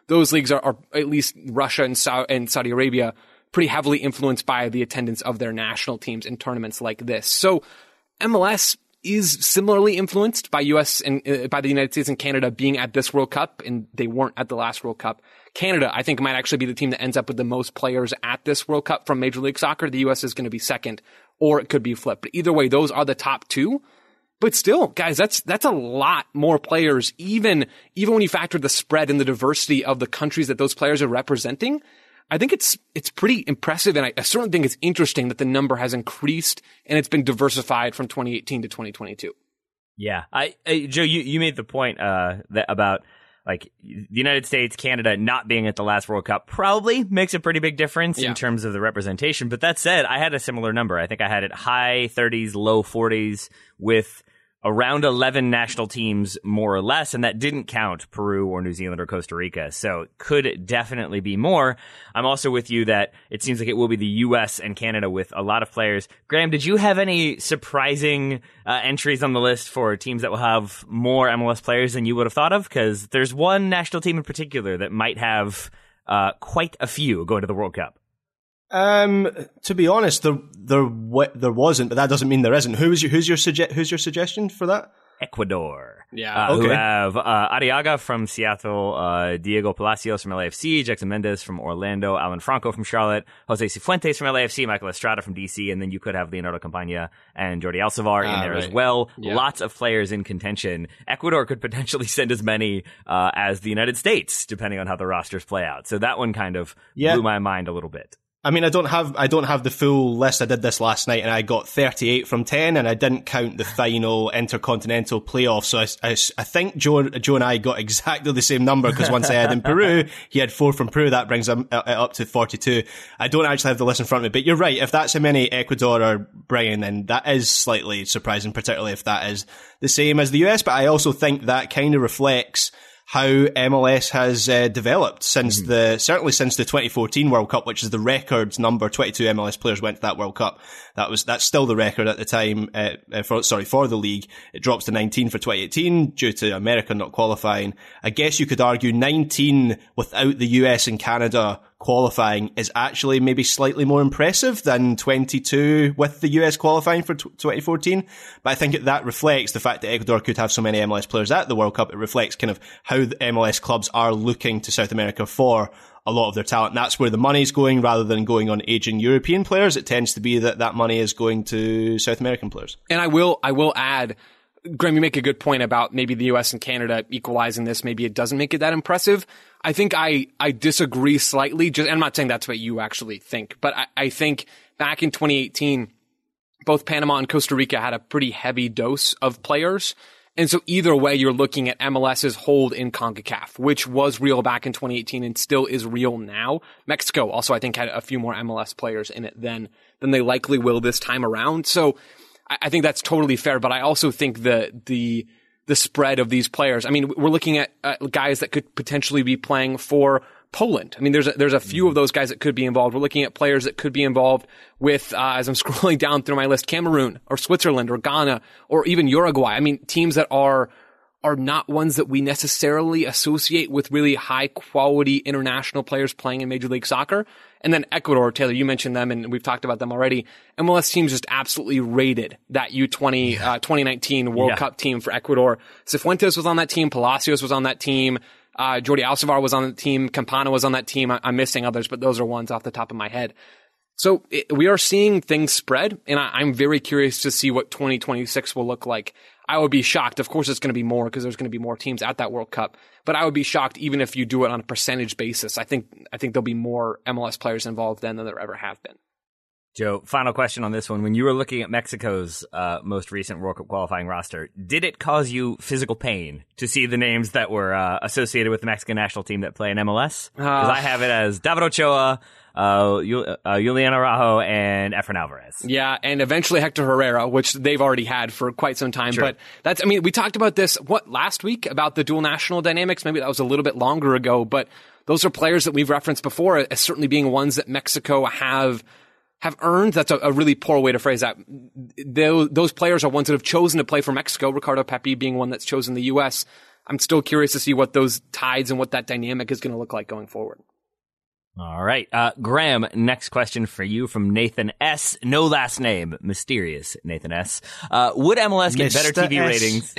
those leagues are, are at least Russia and, Sau- and Saudi Arabia, pretty heavily influenced by the attendance of their national teams in tournaments like this. So M L S is similarly influenced by U S and uh, by the United States and Canada being at this World Cup, and they weren't at the last World Cup. Canada, I think, might actually be the team that ends up with the most players at this World Cup from Major League Soccer. The U S is going to be second, or it could be flipped. But either way, those are the top two. But still, guys, that's that's a lot more players, even even when you factor the spread and the diversity of the countries that those players are representing. I think it's it's pretty impressive, and I, I certainly think it's interesting that the number has increased and it's been diversified from twenty eighteen to twenty twenty-two. Yeah, I, I Joe, you, you made the point uh, that about like the United States, Canada not being at the last World Cup probably makes a pretty big difference yeah. in terms of the representation. But that said, I had a similar number. I think I had it high thirties, low forties with around eleven national teams, more or less, and that didn't count Peru or New Zealand or Costa Rica. So it could definitely be more. I'm also with you that it seems like it will be the U S and Canada with a lot of players. Graham, did you have any surprising uh, entries on the list for teams that will have more M L S players than you would have thought of? Because there's one national team in particular that might have uh, quite a few going to the World Cup. Um, to be honest, there there there wasn't, but that doesn't mean there isn't. Who was your who's your suge- who's your suggestion for that? Ecuador. Yeah, uh, okay. Who have uh, Arriaga from Seattle, uh, Diego Palacios from L A F C, Jackson Mendez from Orlando, Alan Franco from Charlotte, Jose Cifuentes from L A F C, Michael Estrada from D C, and then you could have Leonardo Campagna and Jordi Alcivar ah, in there right. as well. Yeah. Lots of players in contention. Ecuador could potentially send as many uh, as the United States, depending on how the rosters play out. So that one kind of yeah. blew my mind a little bit. I mean, I don't have I don't have the full list. I did this last night, and I got thirty-eight from ten, and I didn't count the final intercontinental playoff. So I, I, I think Joe, Joe and I got exactly the same number, because once I had in Peru, he had four from Peru. That brings him up to forty-two. I don't actually have the list in front of me, but you're right. If that's how many Ecuador are bringing, then that is slightly surprising, particularly if that is the same as the U S. But I also think that kind of reflects how M L S has uh, developed since mm-hmm. the, certainly since the twenty fourteen World Cup, which is the record number. twenty-two M L S players went to that World Cup. That was, that's still the record at the time, uh, for, sorry, for the league. It drops to nineteen for twenty eighteen due to America not qualifying. I guess you could argue nineteen without the U S and Canada qualifying is actually maybe slightly more impressive than twenty-two with the U S qualifying for twenty fourteen. But I think that reflects the fact that Ecuador could have so many M L S players at the World Cup. It reflects kind of how the M L S clubs are looking to South America for a lot of their talent. And that's where the money's going, rather than going on aging European players. It tends to be that that money is going to South American players. And I will, I will add, Graham, you make a good point about maybe the U S and Canada equalizing this. Maybe it doesn't make it that impressive. I think I, I disagree slightly. Just, and I'm not saying that's what you actually think, but I, I think back in twenty eighteen, both Panama and Costa Rica had a pretty heavy dose of players. And so either way, you're looking at MLS's hold in CONCACAF, which was real back in twenty eighteen and still is real now. Mexico also, I think, had a few more M L S players in it than, than they likely will this time around. So I, I think that's totally fair, but I also think the, the, the spread of these players. I mean, we're looking at uh, guys that could potentially be playing for Poland. I mean, there's a, there's a few of those guys that could be involved. We're looking at players that could be involved with, uh, as I'm scrolling down through my list, Cameroon or Switzerland or Ghana or even Uruguay. I mean, teams that are, are not ones that we necessarily associate with really high quality international players playing in Major League Soccer. And then Ecuador, Taylor, you mentioned them and we've talked about them already. M L S teams just absolutely raided that U twenty, uh, twenty nineteen World yeah. Cup team for Ecuador. Cifuentes was on that team. Palacios was on that team. Uh, Jordi Alcivar was on the team. Campana was on that team. I, I'm missing others, but those are ones off the top of my head. So it, we are seeing things spread, and I, I'm very curious to see what twenty twenty-six will look like. I would be shocked. Of course, it's going to be more because there's going to be more teams at that World Cup. But I would be shocked even if you do it on a percentage basis. I think I think there'll be more M L S players involved then than there ever have been. Joe, final question on this one. When you were looking at Mexico's uh, most recent World Cup qualifying roster, did it cause you physical pain to see the names that were uh, associated with the Mexican national team that play in M L S? Because uh, I have it as David Ochoa, uh, uh, Julian Araujo, and Efrain Alvarez. Yeah, and eventually Hector Herrera, which they've already had for quite some time. Sure. But that's, I mean, we talked about this, what, last week about the dual national dynamics? Maybe that was a little bit longer ago, but those are players that we've referenced before as certainly being ones that Mexico have have earned. That's a, a really poor way to phrase that. Those, those players are ones that have chosen to play for Mexico, Ricardo Pepi being one that's chosen the U S. I'm still curious to see what those tides and what that dynamic is going to look like going forward. All right. Uh, Graham, next question for you from Nathan S. No last name. Mysterious Nathan S. Uh, would M L S get Mister better T V S.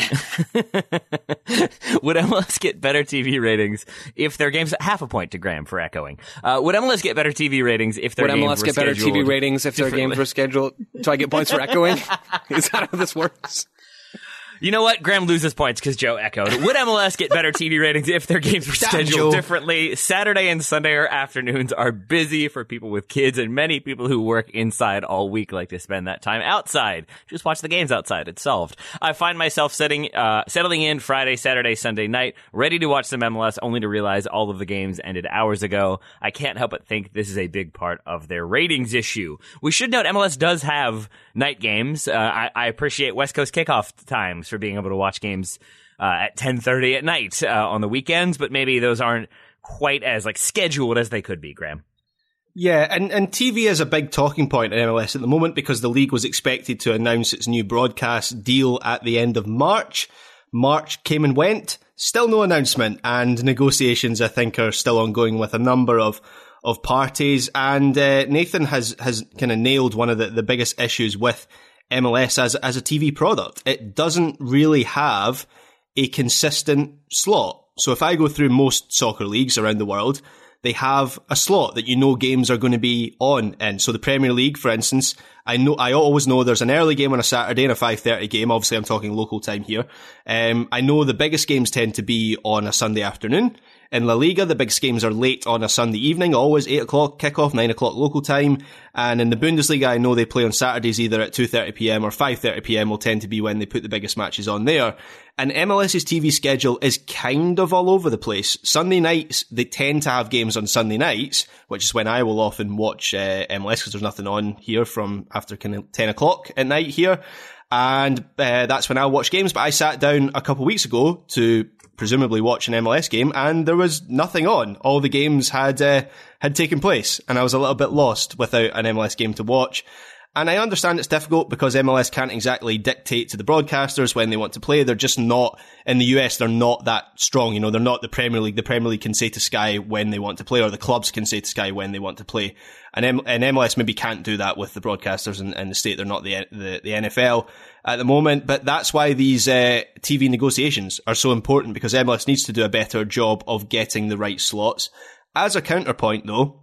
ratings? Would M L S get better T V ratings if their games, half a point to Graham for echoing. Uh, would M L S get better T V ratings if their would games M L S were get better T V ratings if their games were scheduled? Do I get points for echoing? Is that how this works? You know what? Graham loses points because Joe echoed. Would M L S get better T V ratings if their games were scheduled differently? Saturday and Sunday or afternoons are busy for people with kids, and many people who work inside all week like to spend that time outside. Just watch the games outside. It's solved. I find myself setting, uh, settling in Friday, Saturday, Sunday night, ready to watch some M L S, only to realize all of the games ended hours ago. I can't help but think this is a big part of their ratings issue. We should note M L S does have night games. Uh, I, I appreciate West Coast kickoff times for being able to watch games uh, at ten thirty at night uh, on the weekends, but maybe those aren't quite as like scheduled as they could be, Graham. Yeah, and, and T V is a big talking point in M L S at the moment because the league was expected to announce its new broadcast deal at the end of March. March came and went, still no announcement, and negotiations, I think, are still ongoing with a number of of parties. And uh, Nathan has has kind of nailed one of the, the biggest issues with M L S as as a T V product. It doesn't really have a consistent slot. So if I go through most soccer leagues around the world, they have a slot that you know games are going to be on in. So the Premier League, for instance, I know I always know there's an early game on a Saturday and a five thirty game. Obviously, I'm talking local time here. Um, I know the biggest games tend to be on a Sunday afternoon. In La Liga, the biggest games are late on a Sunday evening, always eight o'clock kickoff, nine o'clock local time. And in the Bundesliga, I know they play on Saturdays either at two thirty p.m. or five thirty p.m. will tend to be when they put the biggest matches on there. And M L S's T V schedule is kind of all over the place. Sunday nights, they tend to have games on Sunday nights, which is when I will often watch uh, M L S because there's nothing on here from after kind of ten o'clock at night here. And uh, that's when I'll watch games. But I sat down a couple of weeks ago to presumably watch an M L S game, and there was nothing on. All the games had uh, had taken place, and I was a little bit lost without an M L S game to watch. And I understand it's difficult because M L S can't exactly dictate to the broadcasters when they want to play. They're just not, in the U S, they're not that strong. You know, they're not the Premier League. The Premier League can say to Sky when they want to play, or the clubs can say to Sky when they want to play. And, M- and M L S maybe can't do that with the broadcasters in, in the state. They're not the, the, the N F L at the moment. But that's why these uh, T V negotiations are so important, because M L S needs to do a better job of getting the right slots. As a counterpoint, though,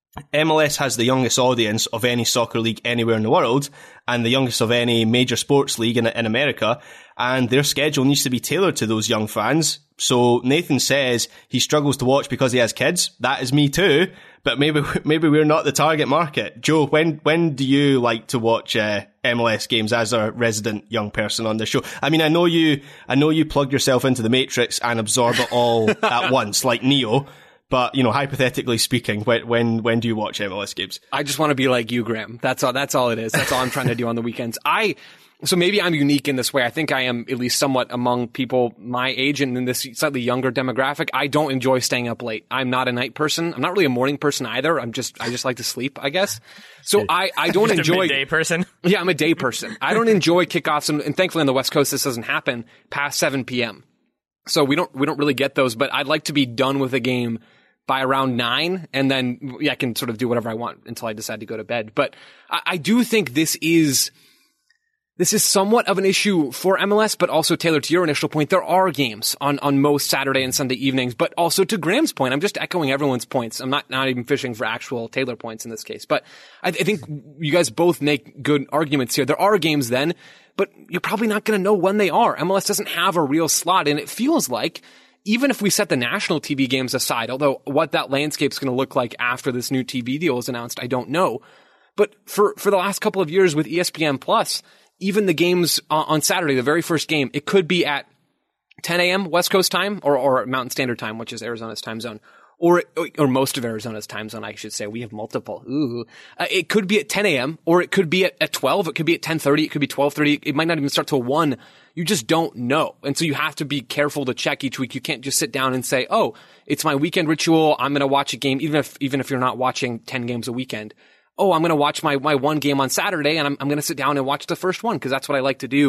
M L S has the youngest audience of any soccer league anywhere in the world, and the youngest of any major sports league in, in America, and their schedule needs to be tailored to those young fans. So Nathan says he struggles to watch because he has kids. That is me too, but maybe maybe we're not the target market. Joe, when when do you like to watch uh, M L S games as a resident young person on the show? I mean, I know you I know you plug yourself into the Matrix and absorb it all at once, like Neo. But, you know, hypothetically speaking, when, when when do you watch M L S games? I just want to be like you, Graham. That's all. That's all it is. That's all I'm trying to do on the weekends. I so maybe I'm unique in this way. I think I am at least somewhat among people my age and in this slightly younger demographic. I don't enjoy staying up late. I'm not a night person. I'm not really a morning person either. I'm just I just like to sleep, I guess. So I I don't Just enjoy a midday person. Yeah, I'm a day person. I don't enjoy kickoffs, and, and thankfully on the West Coast this doesn't happen past seven p.m. So we don't we don't really get those. But I'd like to be done with a game by around nine, and then yeah, I can sort of do whatever I want until I decide to go to bed. But I, I do think this is this is somewhat of an issue for M L S, but also, Taylor, to your initial point, there are games on, on most Saturday and Sunday evenings. But also to Graham's point, I'm just echoing everyone's points. I'm not not even fishing for actual Taylor points in this case. But I, I think you guys both make good arguments here. There are games then, but you're probably not going to know when they are. M L S doesn't have a real slot, and it feels like, even if we set the national T V games aside, although what that landscape's going to look like after this new T V deal is announced, I don't know. But for, for the last couple of years with E S P N Plus, even the games on Saturday, the very first game, it could be at ten a.m. West Coast time, or, or Mountain Standard Time, which is Arizona's time zone, or, or most of Arizona's time zone, I should say. We have multiple. Ooh. Uh, it could be at ten a.m., or it could be at, at twelve, it could be at ten thirty, it could be twelve thirty, it might not even start till one. You just don't know. And so you have to be careful to check each week. You can't just sit down and say, oh, it's my weekend ritual. I'm going to watch a game, even if, even if you're not watching ten games a weekend. Oh, I'm going to watch my, my one game on Saturday, and I'm, I'm going to sit down and watch the first one because that's what I like to do.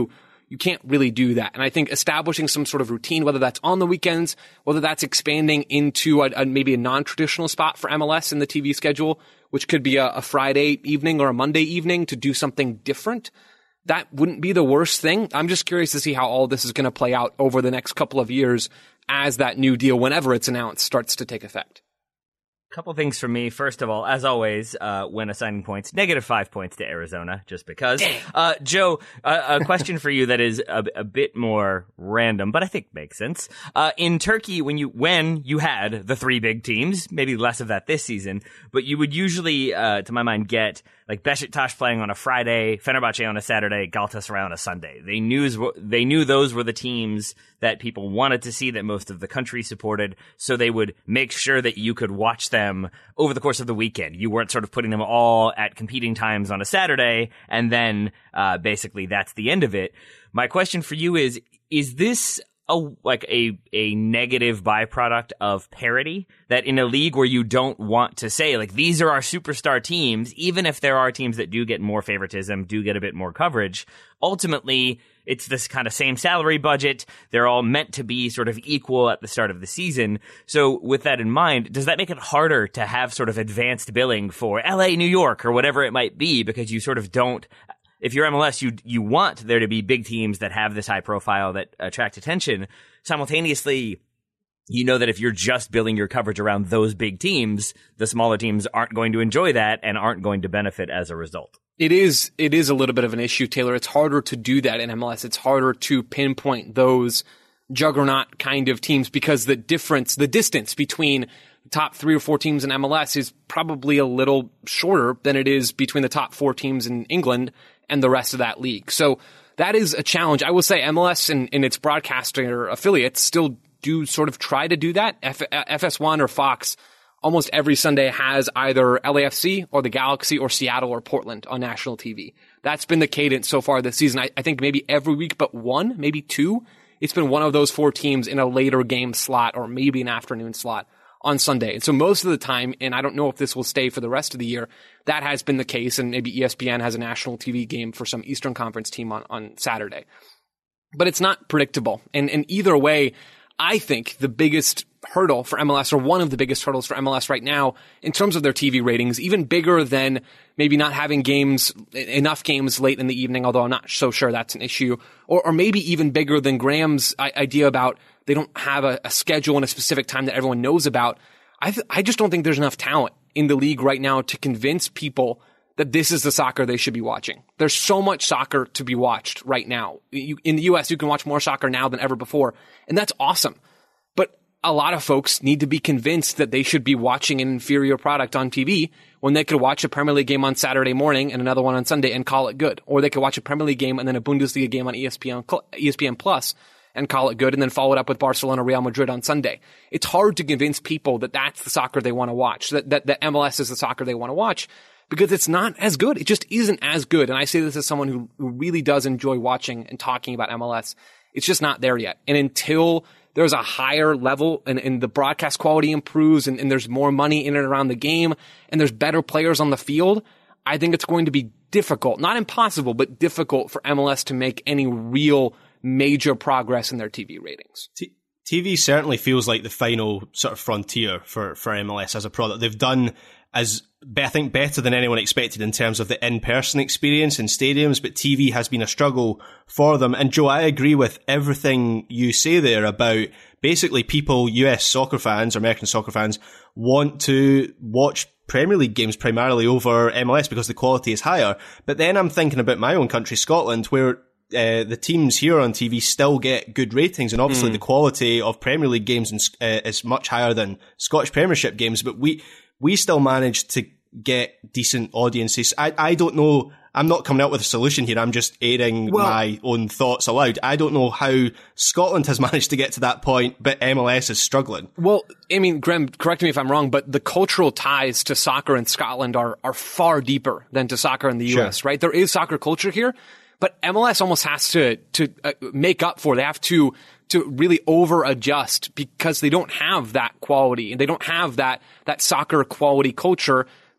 you can't really do that. And I think establishing some sort of routine, whether that's on the weekends, whether that's expanding into a, a, maybe a non-traditional spot for M L S in the T V schedule, which could be a, a Friday evening or a Monday evening to do something different, that wouldn't be the worst thing. I'm just curious to see how all this is going to play out over the next couple of years as that new deal, whenever it's announced, starts to take effect. Couple things from me. First of all, as always, uh, when assigning points, negative five points to Arizona, just because. Uh, Joe, uh, a question for you that is a, a bit more random, but I think makes sense. Uh, in Turkey, when you, when you had the three big teams, maybe less of that this season, but you would usually, uh, to my mind, get like Beşiktaş playing on a Friday, Fenerbahce on a Saturday, Galatasaray on a Sunday. They knew, they knew those were the teams that people wanted to see, that most of the country supported, so they would make sure that you could watch them over the course of the weekend. You weren't sort of putting them all at competing times on a Saturday, and then uh basically that's the end of it. My question for you is, is this a like a a negative byproduct of parity, that in a league where you don't want to say, like, these are our superstar teams, even if there are teams that do get more favoritism, do get a bit more coverage, ultimately it's this kind of same salary budget. They're all meant to be sort of equal at the start of the season. So with that in mind, does that make it harder to have sort of advanced billing for L A, New York, or whatever it might be, because you sort of don't, if you're M L S, you you want there to be big teams that have this high profile that attract attention. Simultaneously, you know that if you're just billing your coverage around those big teams, the smaller teams aren't going to enjoy that and aren't going to benefit as a result. It is, it is a little bit of an issue, Taylor. It's harder to do that in M L S. It's harder to pinpoint those juggernaut kind of teams because the difference, the distance between the top three or four teams in M L S is probably a little shorter than it is between the top four teams in England and the rest of that league. So that is a challenge. I will say M L S and, and its broadcaster affiliates still do sort of try to do that. F- F S one or Fox almost every Sunday has either L A F C or the Galaxy or Seattle or Portland on national T V. That's been the cadence so far this season. I, I think maybe every week but one, maybe two, it's been one of those four teams in a later game slot or maybe an afternoon slot on Sunday. And so most of the time, and I don't know if this will stay for the rest of the year, that has been the case, and maybe E S P N has a national T V game for some Eastern Conference team on, on Saturday. But it's not predictable. And, and either way, I think the biggest hurdle for M L S, or one of the biggest hurdles for M L S right now in terms of their T V ratings, even bigger than maybe not having games, enough games late in the evening, although I'm not so sure that's an issue, or, or maybe even bigger than Graham's idea about they don't have a, a schedule and a specific time that everyone knows about. I th- I just don't think there's enough talent in the league right now to convince people that this is the soccer they should be watching. There's so much soccer to be watched right now. You, in the U S, you can watch more soccer now than ever before, and that's awesome. But a lot of folks need to be convinced that they should be watching an inferior product on T V when they could watch a Premier League game on Saturday morning and another one on Sunday and call it good. Or they could watch a Premier League game and then a Bundesliga game on E S P N, E S P N Plus and call it good, and then follow it up with Barcelona, Real Madrid on Sunday. It's hard to convince people that that's the soccer they want to watch, that, that, that M L S is the soccer they want to watch, because it's not as good. It just isn't as good. And I say this as someone who, who really does enjoy watching and talking about M L S. It's just not there yet. And until there's a higher level and, and the broadcast quality improves and, and there's more money in and around the game and there's better players on the field, I think it's going to be difficult, not impossible, but difficult for M L S to make any real major progress in their T V ratings. T- TV certainly feels like the final sort of frontier for, for M L S as a product. They've done as, I think, better than anyone expected in terms of the in-person experience in stadiums, but T V has been a struggle for them. And Joe, I agree with everything you say there about basically people, U S soccer fans or American soccer fans, want to watch Premier League games primarily over M L S because the quality is higher. But then I'm thinking about my own country, Scotland, where Uh, the teams here on T V still get good ratings, and obviously mm. the quality of Premier League games in, uh, is much higher than Scottish Premiership games, but we we still manage to get decent audiences. I, I don't know, I'm not coming out with a solution here, I'm just airing well, my own thoughts aloud. I don't know how Scotland has managed to get to that point, but M L S is struggling. Well, I mean, Graham, correct me if I'm wrong, but the cultural ties to soccer in Scotland are, are far deeper than to soccer in the U S, sure. right? There is soccer culture here, but M L S almost has to to uh, make up for. They have to to really over adjust because they don't have that quality and they don't have that that soccer quality culture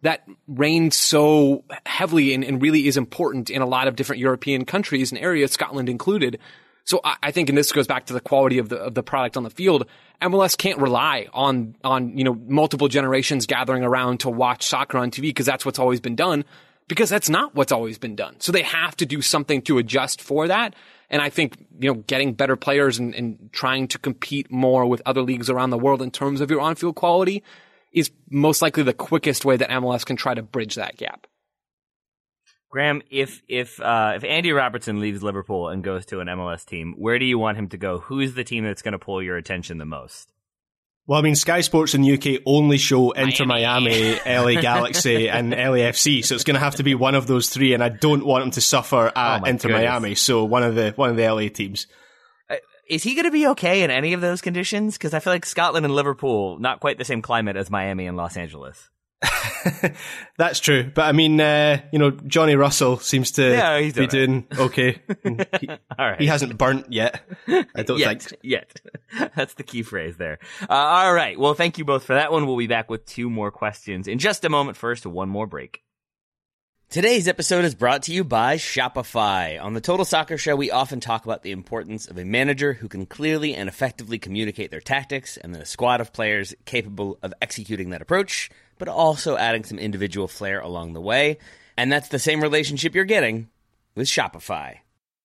that reigns so heavily and, and really is important in a lot of different European countries and areas, Scotland included. So I, I think, and this goes back to the quality of the of the product on the field, M L S can't rely on on you know multiple generations gathering around to watch soccer on T V because that's what's always been done, because that's not what's always been done. So they have to do something to adjust for that. And I think, you know, getting better players and, and trying to compete more with other leagues around the world in terms of your on-field quality is most likely the quickest way that M L S can try to bridge that gap. Graham, if if uh, if Andy Robertson leaves Liverpool and goes to an M L S team, where do you want him to go? Who's the team that's going to pull your attention the most? Well, I mean, Sky Sports in the U K only show Inter Miami, L A Galaxy, and L A F C, so it's going to have to be one of those three, and I don't want him to suffer at oh Inter goodness. Miami, so one of the one of the L A teams. Uh, is he going to be okay in any of those conditions? Because I feel like Scotland and Liverpool, not quite the same climate as Miami and Los Angeles. That's true, but I mean, uh, you know, Johnny Russell seems to yeah, he's be doing right. okay. He, all right. He hasn't burnt yet, I don't yet, think. Yet. That's the key phrase there. Uh, all right. Well, thank you both for that one. We'll be back with two more questions in just a moment. First, one more break. Today's episode is brought to you by Shopify. On the Total Soccer Show, we often talk about the importance of a manager who can clearly and effectively communicate their tactics, and then a squad of players capable of executing that approach, but also adding some individual flair along the way. And that's the same relationship you're getting with Shopify.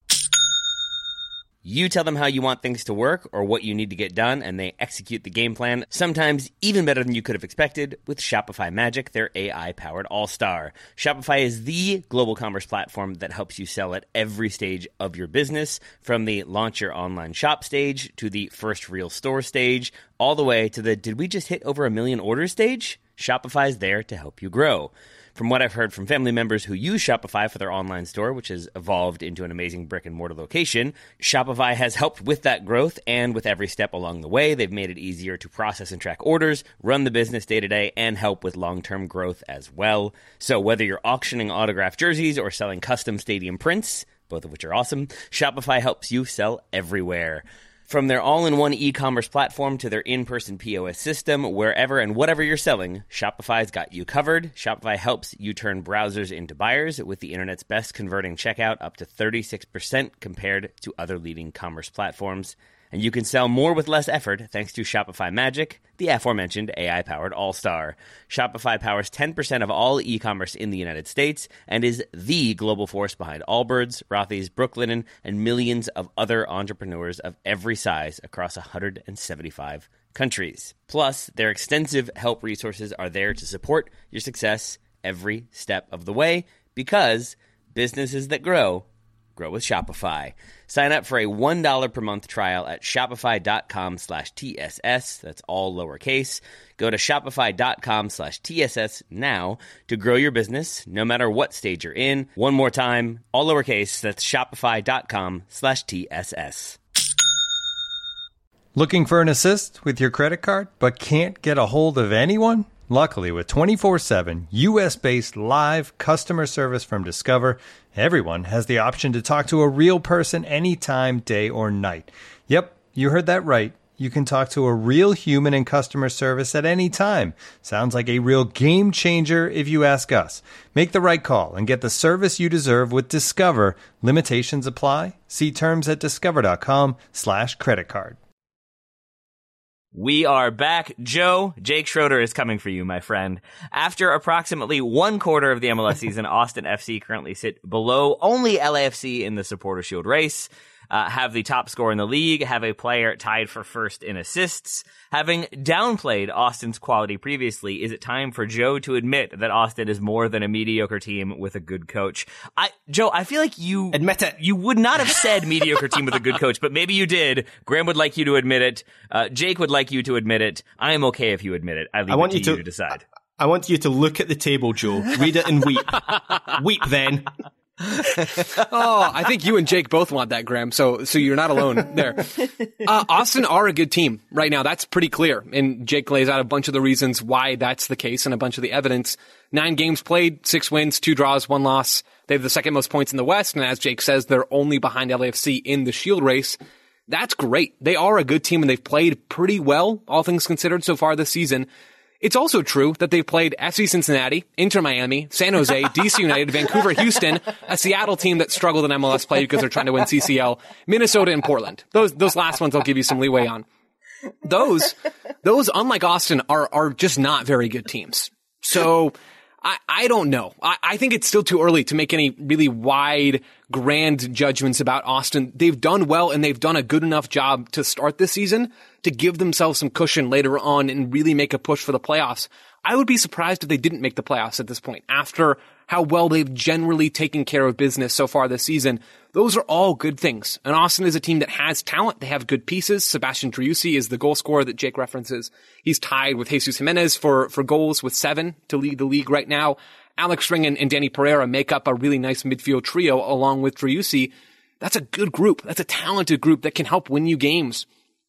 You tell them how you want things to work or what you need to get done, and they execute the game plan, sometimes even better than you could have expected, with Shopify Magic, their A I-powered all-star. Shopify is the global commerce platform that helps you sell at every stage of your business, from the launch your online shop stage to the first real store stage, all the way to the did we just hit over a million orders stage? Shopify's there to help you grow. From what I've heard from family members who use Shopify for their online store, which has evolved into an amazing brick-and-mortar location, Shopify has helped with that growth, and with every step along the way, they've made it easier to process and track orders, run the business day-to-day, and help with long-term growth as well. So whether you're auctioning autographed jerseys or selling custom stadium prints, both of which are awesome, Shopify helps you sell everywhere. From their all-in-one e-commerce platform to their in-person P O S system, wherever and whatever you're selling, Shopify's got you covered. Shopify helps you turn browsers into buyers with the internet's best converting checkout, up to thirty-six percent compared to other leading commerce platforms. And you can sell more with less effort thanks to Shopify Magic, the aforementioned A I-powered all-star. Shopify powers ten percent of all e-commerce in the United States and is the global force behind Allbirds, Rothy's, Brooklinen, and millions of other entrepreneurs of every size across one hundred seventy-five countries. Plus, their extensive help resources are there to support your success every step of the way, because businesses that grow, grow with Shopify. Sign up for a one dollar per month trial at shopify.com slash TSS. That's all lowercase. Go to shopify.com slash TSS now to grow your business, no matter what stage you're in. One more time, all lowercase. That's shopify.com slash TSS. Looking for an assist with your credit card, but can't get a hold of anyone? Luckily, with twenty-four seven U S-based live customer service from Discover, everyone has the option to talk to a real person anytime, day or night. Yep, you heard that right. You can talk to a real human in customer service at any time. Sounds like a real game changer if you ask us. Make the right call and get the service you deserve with Discover. Limitations apply. See terms at discover.com slash credit card. We are back. Joe, Jake Schroeder is coming for you, my friend. After approximately one quarter of the M L S season, Austin F C currently sit below only L A F C in the Supporter Shield race, uh, have the top score in the league, have a player tied for first in assists. Having downplayed Austin's quality previously, is it time for Joe to admit that Austin is more than a mediocre team with a good coach? I, Joe, I feel like you... Admit it. You would not have said mediocre team with a good coach, but maybe you did. Graham would like you to admit it. Uh, Jake would like you to admit it. I am okay if you admit it. I leave I want it to you to, you to decide. I want you to look at the table, Joe. Read it and weep. Weep then. Oh, I think you and Jake both want that, Graham. So, so you're not alone there. Uh, Austin are a good team right now. That's pretty clear. And Jake lays out a bunch of the reasons why that's the case and a bunch of the evidence. Nine games played, six wins, two draws, one loss. They have the second most points in the West. And as Jake says, they're only behind L A F C in the Shield race. That's great. They are a good team and they've played pretty well, all things considered so far this season. It's also true that they've played F C Cincinnati, Inter Miami, San Jose, D C United, Vancouver, Houston, a Seattle team that struggled in M L S play because they're trying to win C C L, Minnesota, and Portland. Those those last ones I'll give you some leeway on. Those, those, unlike Austin, are are just not very good teams. So I, I don't know. I, I think it's still too early to make any really wide, grand judgments about Austin. They've done well, and they've done a good enough job to start this season to give themselves some cushion later on and really make a push for the playoffs. I would be surprised if they didn't make the playoffs at this point after how well they've generally taken care of business so far this season. Those are all good things. And Austin is a team that has talent. They have good pieces. Sebastian Driussi is the goal scorer that Jake references. He's tied with Jesus Jimenez for, for goals with seven to lead the league right now. Alex Ring and, and Danny Pereira make up a really nice midfield trio along with Driussi. That's a good group. That's a talented group that can help win you games.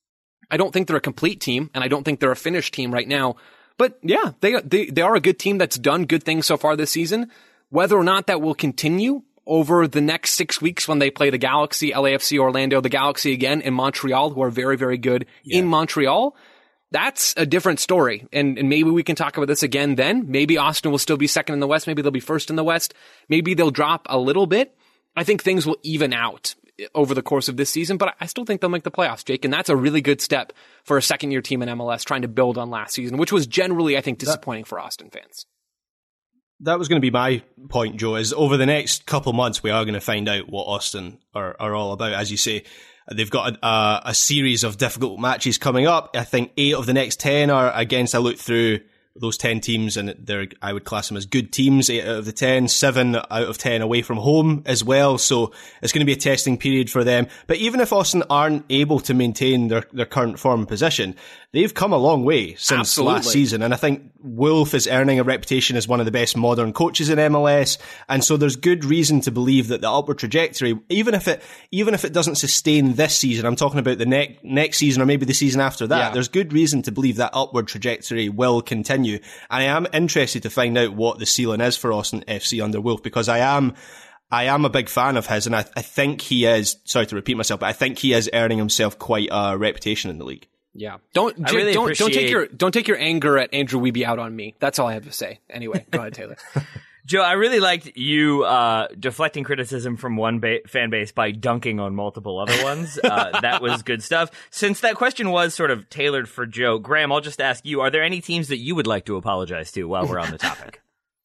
I don't think they're a complete team, and I don't think they're a finished team right now. But yeah, they, they, they are a good team that's done good things so far this season. Whether or not that will continue over the next six weeks when they play the Galaxy, L A F C, Orlando, the Galaxy again, and Montreal, who are very, very good yeah. in Montreal, that's a different story. And, and maybe we can talk about this again then. Maybe Austin will still be second in the West. Maybe they'll be first in the West. Maybe they'll drop a little bit. I think things will even out over the course of this season, but I still think they'll make the playoffs, Jake. And that's a really good step for a second-year team in M L S trying to build on last season, which was generally, I think, disappointing that, for Austin fans. That was going to be my point, Joe, is over the next couple months, we are going to find out what Austin are, are all about. As you say, they've got a, a series of difficult matches coming up. I think eight of the next ten are against, I looked through those ten teams, and they're, I would class them as good teams, eight out of the ten, seven out of ten away from home as well. So it's going to be a testing period for them. But even if Austin aren't able to maintain their, their current form and position, they've come a long way since Absolutely. last season. And I think Wolf is earning a reputation as one of the best modern coaches in M L S. And so there's good reason to believe that the upward trajectory, even if it, even if it doesn't sustain this season, I'm talking about the next, next season or maybe the season after that, yeah. there's good reason to believe that upward trajectory will continue. And I am interested to find out what the ceiling is for Austin F C under Wolf, because I am, I am a big fan of his, and I, I think he is, sorry to repeat myself, but I think he is earning himself quite a reputation in the league. Yeah. Don't, Jim, really don't, appreciate... don't take your, don't take your anger at Andrew Wiebe out on me. That's all I have to say. Anyway, go ahead, Taylor. Joe, I really liked you uh deflecting criticism from one ba- fan base by dunking on multiple other ones. Uh, that was good stuff. Since that question was sort of tailored for Joe, Graham, I'll just ask you, are there any teams that you would like to apologize to while we're on the topic?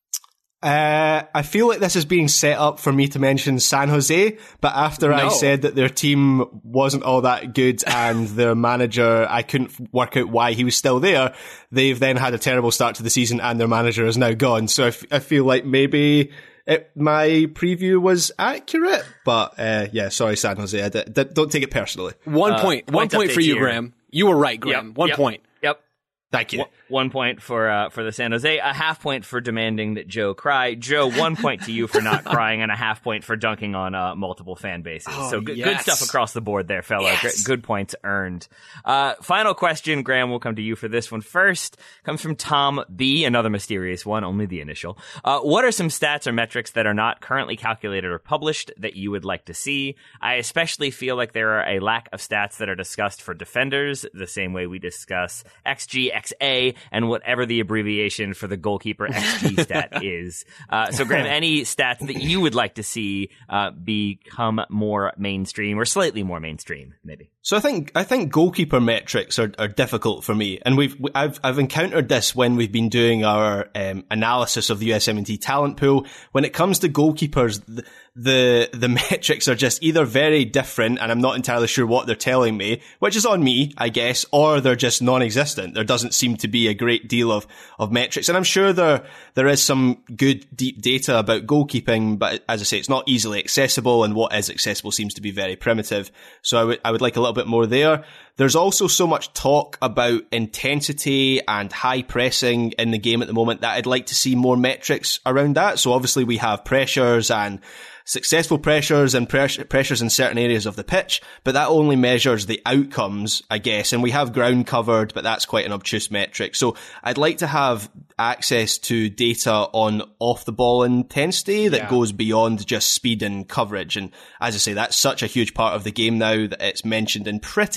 Uh, I feel like this is being set up for me to mention San Jose, but after no. I said that their team wasn't all that good and their manager, I couldn't work out why he was still there, they've then had a terrible start to the season and their manager is now gone. So I, f- I feel like maybe it, my preview was accurate, but uh, yeah, sorry, San Jose. I d- d- don't take it personally. One uh, point. One point for you, here. Graham. You were right, Graham. Yep, one yep, point. Yep. Thank you. One point for uh, for the San Jose, a half point for demanding that Joe cry. Joe, one point to you for not crying, and a half point for dunking on uh, multiple fan bases. Oh, so good, yes. good stuff across the board there, fella. Yes. Good points earned. Uh, final question, Graham, we'll come to you for this one first. Comes from Tom B, another mysterious one, only the initial. Uh, what are some stats or metrics that are not currently calculated or published that you would like to see? I especially feel like there are a lack of stats that are discussed for defenders, the same way we discuss X G, X A, and whatever the abbreviation for the goalkeeper X G stat is. Uh, so, Graham, any stats that you would like to see uh, become more mainstream or slightly more mainstream, maybe? So I think I think goalkeeper metrics are, are difficult for me, and we've I've I've encountered this when we've been doing our um, analysis of the U S M N T talent pool. When it comes to goalkeepers, the, the the metrics are just either very different, and I'm not entirely sure what they're telling me, which is on me, I guess, or they're just non-existent. There doesn't seem to be a great deal of of metrics, and I'm sure there there is some good deep data about goalkeeping, but as I say, it's not easily accessible, and what is accessible seems to be very primitive. So I would I would like a little bit more there. There's also so much talk about intensity and high pressing in the game at the moment that I'd like to see more metrics around that. So obviously we have pressures and successful pressures and press- pressures in certain areas of the pitch, but that only measures the outcomes, I guess. And we have ground covered, but that's quite an obtuse metric. So I'd like to have access to data on off the ball intensity that yeah. goes beyond just speed and coverage. And as I say, that's such a huge part of the game now that it's mentioned in pretty much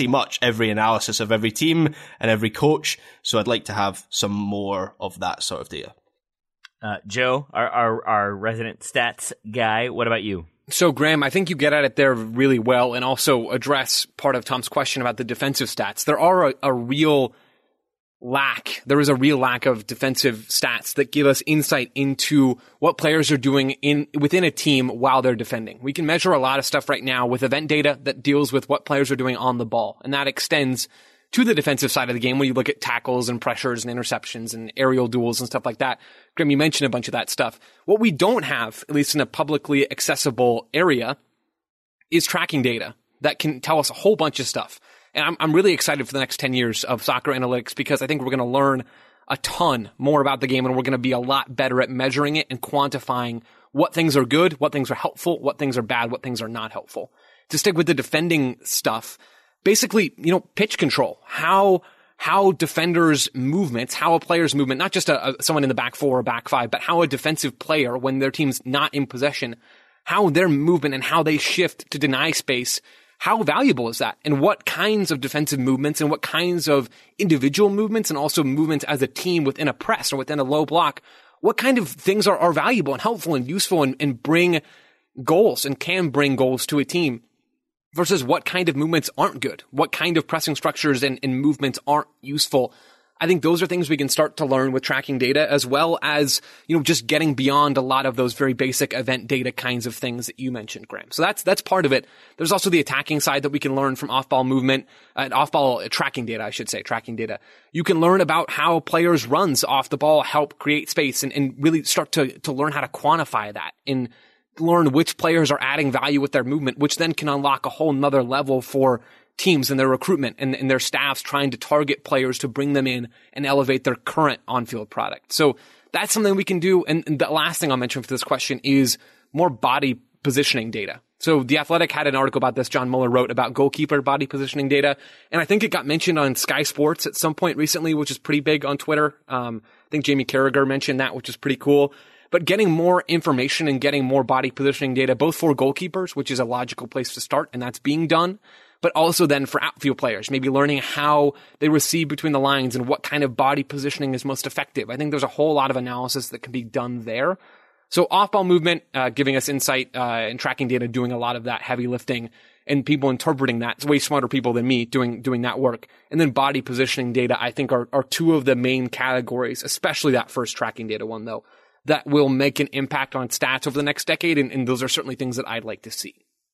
every analysis of every team and every coach. So I'd like to have some more of that sort of data. Uh, Joe, our, our, our resident stats guy, what about you? So, Graham, I think you get at it there really well and also address part of Tom's question about the defensive stats. There are a, a real lack, there is a real lack of defensive stats that give us insight into what players are doing in within a team while they're defending. We can measure a lot of stuff right now with event data that deals with what players are doing on the ball, and that extends to the defensive side of the game when you look at tackles and pressures and interceptions and aerial duels and stuff like that. Graham, you mentioned a bunch of that stuff. What we don't have, at least in a publicly accessible area, is tracking data that can tell us a whole bunch of stuff. And I'm, I'm really excited for the next ten years of soccer analytics because I think we're going to learn a ton more about the game and we're going to be a lot better at measuring it and quantifying what things are good, what things are helpful, what things are bad, what things are not helpful. To stick with the defending stuff, basically, you know, pitch control, how, how defenders' movements, how a player's movement, not just a, a, someone in the back four or back five, but how a defensive player, when their team's not in possession, how their movement and how they shift to deny space, how valuable is that? And what kinds of defensive movements and what kinds of individual movements and also movements as a team within a press or within a low block, what kind of things are, are valuable and helpful and useful and, and bring goals and can bring goals to a team? Versus what kind of movements aren't good, what kind of pressing structures and, and movements aren't useful. I think those are things we can start to learn with tracking data, as well as, you know, just getting beyond a lot of those very basic event data kinds of things that you mentioned, Graham. So that's, that's part of it. There's also the attacking side that we can learn from off-ball movement, uh, off-ball tracking data, I should say, tracking data. You can learn about how players' runs off the ball help create space and, and really start to, to learn how to quantify that and learn which players are adding value with their movement, which then can unlock a whole nother level for teams and their recruitment and, and their staffs trying to target players to bring them in and elevate their current on-field product. So that's something we can do. And, and the last thing I'll mention for this question is more body positioning data. So The Athletic had an article about this. John Mueller wrote about goalkeeper body positioning data. And I think it got mentioned on Sky Sports at some point recently, which is pretty big on Twitter. Um, I think Jamie Carragher mentioned that, which is pretty cool. But getting more information and getting more body positioning data, both for goalkeepers, which is a logical place to start, and that's being done, but also then for outfield players, maybe learning how they receive between the lines and what kind of body positioning is most effective. I think there's a whole lot of analysis that can be done there. So off-ball movement, uh, giving us insight, uh, and tracking data, doing a lot of that heavy lifting, and people interpreting that. It's way smarter people than me doing, doing that work. And then body positioning data, I think are, are two of the main categories, especially that first tracking data one though, that will make an impact on stats over the next decade, and, and those are certainly things that I'd like to see.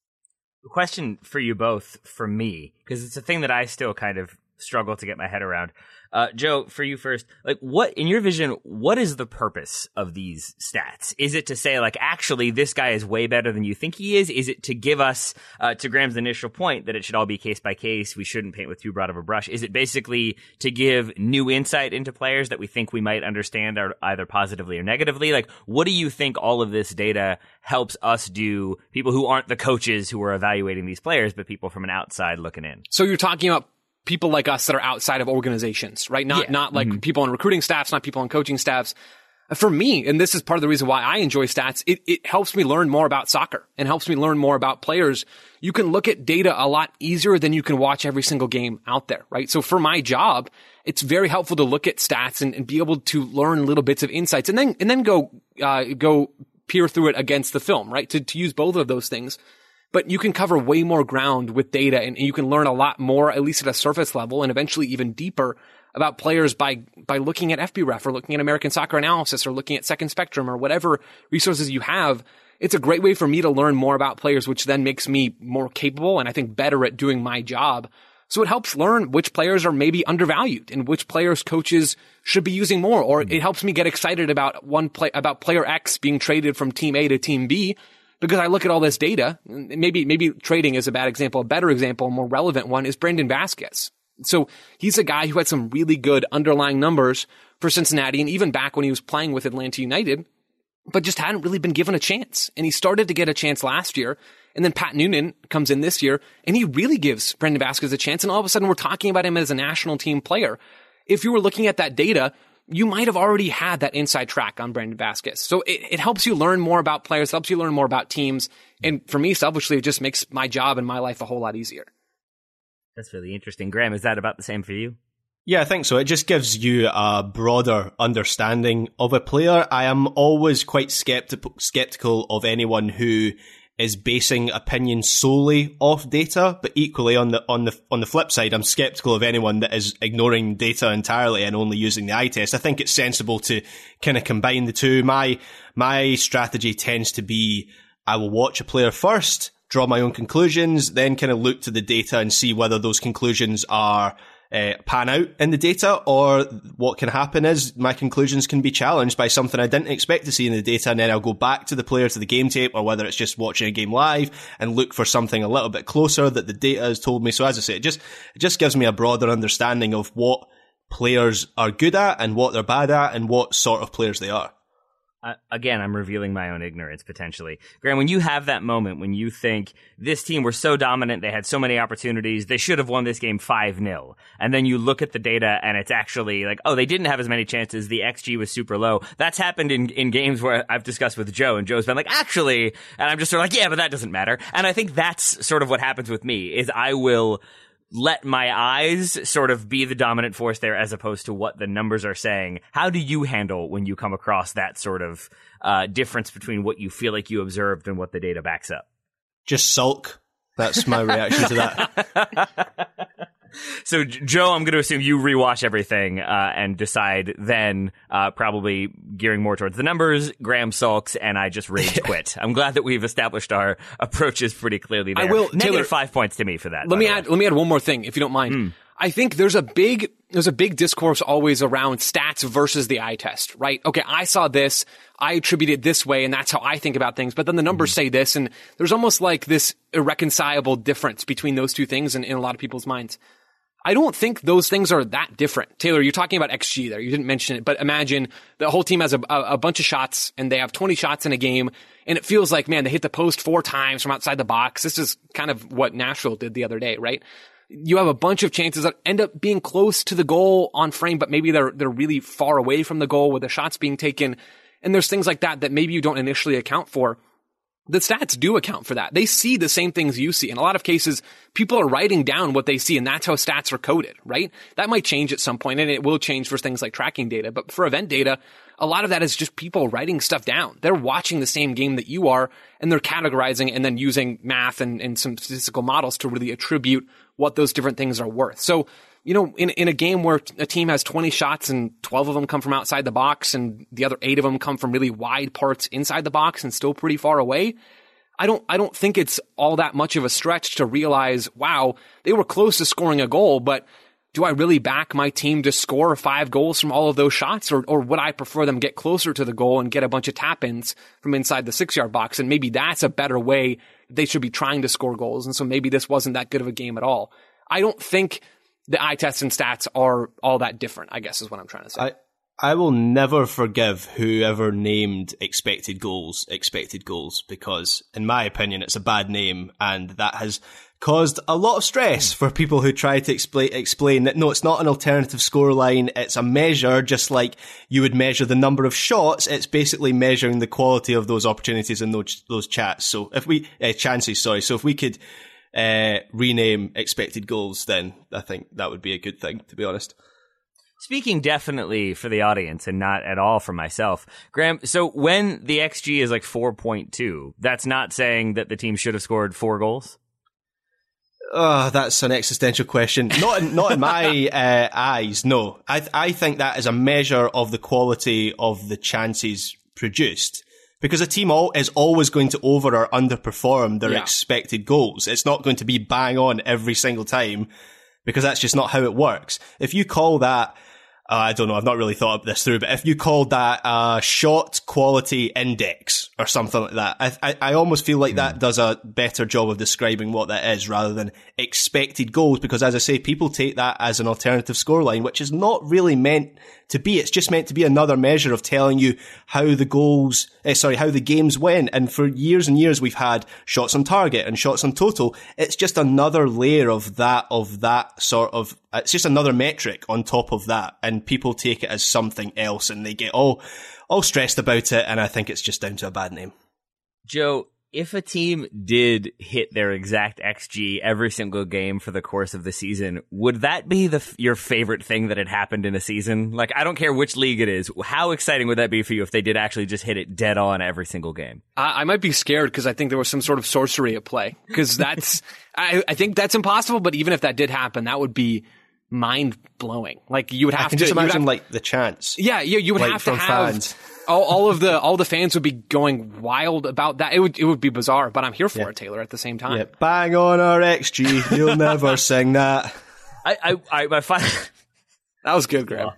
Question for you both, from me, because it's a thing that I still kind of struggle to get my head around. Uh, Joe, for you first, like, what, in your vision, what is the purpose of these stats? Is it to say, like, actually, this guy is way better than you think he is? Is it to give us, uh, to Graham's initial point, that it should all be case by case, we shouldn't paint with too broad of a brush? Is it basically to give new insight into players that we think we might understand are either positively or negatively? Like, what do you think all of this data helps us do, people who aren't the coaches who are evaluating these players, but people from an outside looking in? So you're talking about people like us that are outside of organizations, right? Not, yeah. not like mm-hmm. people on recruiting staffs, not people on coaching staffs. For me, and this is part of the reason why I enjoy stats, it, it helps me learn more about soccer and helps me learn more about players. You can look at data a lot easier than you can watch every single game out there, right? So for my job, it's very helpful to look at stats and, and be able to learn little bits of insights and then, and then go, uh, go peer through it against the film, right? To, to use both of those things. But you can cover way more ground with data and, and you can learn a lot more, at least at a surface level and eventually even deeper about players by, by looking at F B ref or looking at American Soccer Analysis or looking at Second Spectrum or whatever resources you have. It's a great way for me to learn more about players, which then makes me more capable and I think better at doing my job. So it helps learn which players are maybe undervalued and which players coaches should be using more, or it helps me get excited about one play, about player X being traded from team A to team B. Because I look at all this data, maybe, maybe trading is a bad example. A better example, a more relevant one is Brandon Vazquez. So he's a guy who had some really good underlying numbers for Cincinnati and even back when he was playing with Atlanta United, but just hadn't really been given a chance. And he started to get a chance last year. And then Pat Noonan comes in this year and he really gives Brandon Vazquez a chance. And all of a sudden we're talking about him as a national team player. If you were looking at that data, you might have already had that inside track on Brandon Vazquez. So it, it helps you learn more about players, helps you learn more about teams. And for me, selfishly, it just makes my job and my life a whole lot easier. That's really interesting. Graham, is that about the same for you? Yeah, I think so. It just gives you a broader understanding of a player. I am always quite skepti- skeptical of anyone who is basing opinion solely off data, but equally on the on the on the flip side, I'm skeptical of anyone that is ignoring data entirely and only using the eye test. I think it's sensible to kind of combine the two. My my strategy tends to be I will watch a player first, draw my own conclusions, then kind of look to the data and see whether those conclusions are Uh, pan out in the data, or what can happen is my conclusions can be challenged by something I didn't expect to see in the data, and then I'll go back to the player, to the game tape, or whether it's just watching a game live and look for something a little bit closer that the data has told me. So as I say, it just it just gives me a broader understanding of what players are good at and what they're bad at and what sort of players they are. Uh, again, I'm revealing my own ignorance, potentially. Graham, when you have that moment, when you think, this team were so dominant, they had so many opportunities, they should have won this game five nil, and then you look at the data and it's actually like, oh, they didn't have as many chances, the X G was super low. That's happened in, in games where I've discussed with Joe, and Joe's been like, actually, and I'm just sort of like, yeah, but that doesn't matter. And I think that's sort of what happens with me, is I will let my eyes sort of be the dominant force there as opposed to what the numbers are saying. How do you handle when you come across that sort of uh, difference between what you feel like you observed and what the data backs up? Just sulk. That's my reaction to that. So, Joe, I'm going to assume you rewatch everything uh, and decide then, uh, probably gearing more towards the numbers. Graham sulks, and I just rage quit. I'm glad that we've established our approaches pretty clearly there. I will, Negative Taylor, five points to me for that. Let me add. Let me add one more thing, if you don't mind. Mm. I think there's a big there's a big discourse always around stats versus the eye test, right? Okay, I saw this, I attribute it this way, and that's how I think about things. But then the numbers mm-hmm. say this, and there's almost like this irreconcilable difference between those two things in, in a lot of people's minds. I don't think those things are that different. Taylor, you're talking about X G there. You didn't mention it, but imagine the whole team has a, a, a bunch of shots and they have twenty shots in a game, and it feels like, man, they hit the post four times from outside the box. This is kind of what Nashville did the other day, right? You have a bunch of chances that end up being close to the goal on frame, but maybe they're, they're really far away from the goal with the shots being taken. And there's things like that that maybe you don't initially account for. The stats do account for that. They see the same things you see. In a lot of cases, people are writing down what they see, and that's how stats are coded, right? That might change at some point, and it will change for things like tracking data. But for event data, a lot of that is just people writing stuff down. They're watching the same game that you are, and they're categorizing and then using math and, and some statistical models to really attribute what those different things are worth. So, you know, in, in a game where a team has twenty shots and twelve of them come from outside the box and the other eight of them come from really wide parts inside the box and still pretty far away, I don't, I don't think it's all that much of a stretch to realize, wow, they were close to scoring a goal, but do I really back my team to score five goals from all of those shots? Or, or would I prefer them get closer to the goal and get a bunch of tap-ins from inside the six-yard box? And maybe that's a better way they should be trying to score goals. And so maybe this wasn't that good of a game at all. I don't think the eye tests and stats are all that different, I guess is what I'm trying to say. I, I will never forgive whoever named expected goals expected goals, because in my opinion, it's a bad name, and that has caused a lot of stress for people who try to explain explain that no, it's not an alternative scoreline, it's a measure, just like you would measure the number of shots. It's basically measuring the quality of those opportunities in those those chats. So if we uh, chances, sorry. So if we could uh, rename expected goals, then I think that would be a good thing, to be honest. Speaking definitely for the audience and not at all for myself, Graham, so when the X G is like four point two, that's not saying that the team should have scored four goals? Oh, that's an existential question. Not in, not in my uh, eyes, no. I I think that is a measure of the quality of the chances produced. Because a team all, is always going to over or underperform their yeah. expected goals. It's not going to be bang on every single time, because that's just not how it works. If you call that, uh, I don't know, I've not really thought this through, but if you called that a uh, shot quality index or something like that, I, I, I almost feel like mm. that does a better job of describing what that is rather than expected goals, because as I say, people take that as an alternative scoreline, which is not really meant to be. It's just meant to be another measure of telling you how the goals, eh, sorry, how the games went. And for years and years, we've had shots on target and shots on total. It's just another layer of that, of that sort of, it's just another metric on top of that. And people take it as something else and they get all, all stressed about it. And I think it's just down to a bad name. Joe, if a team did hit their exact X G every single game for the course of the season, would that be the your favorite thing that had happened in a season? Like, I don't care which league it is. How exciting would that be for you if they did actually just hit it dead on every single game? I, I might be scared because I think there was some sort of sorcery at play. Because that's, I, I think that's impossible. But even if that did happen, that would be mind blowing. Like, you would have I can to just imagine have, like the chance. Yeah, you, you would like, have to from have. Fans. All, all of the all the fans would be going wild about that. It would it would be bizarre, but I'm here for yeah. it, Taylor. At the same time, Yeah. Bang on our X G. You'll never sing that. I I I, I find that was good, Graham.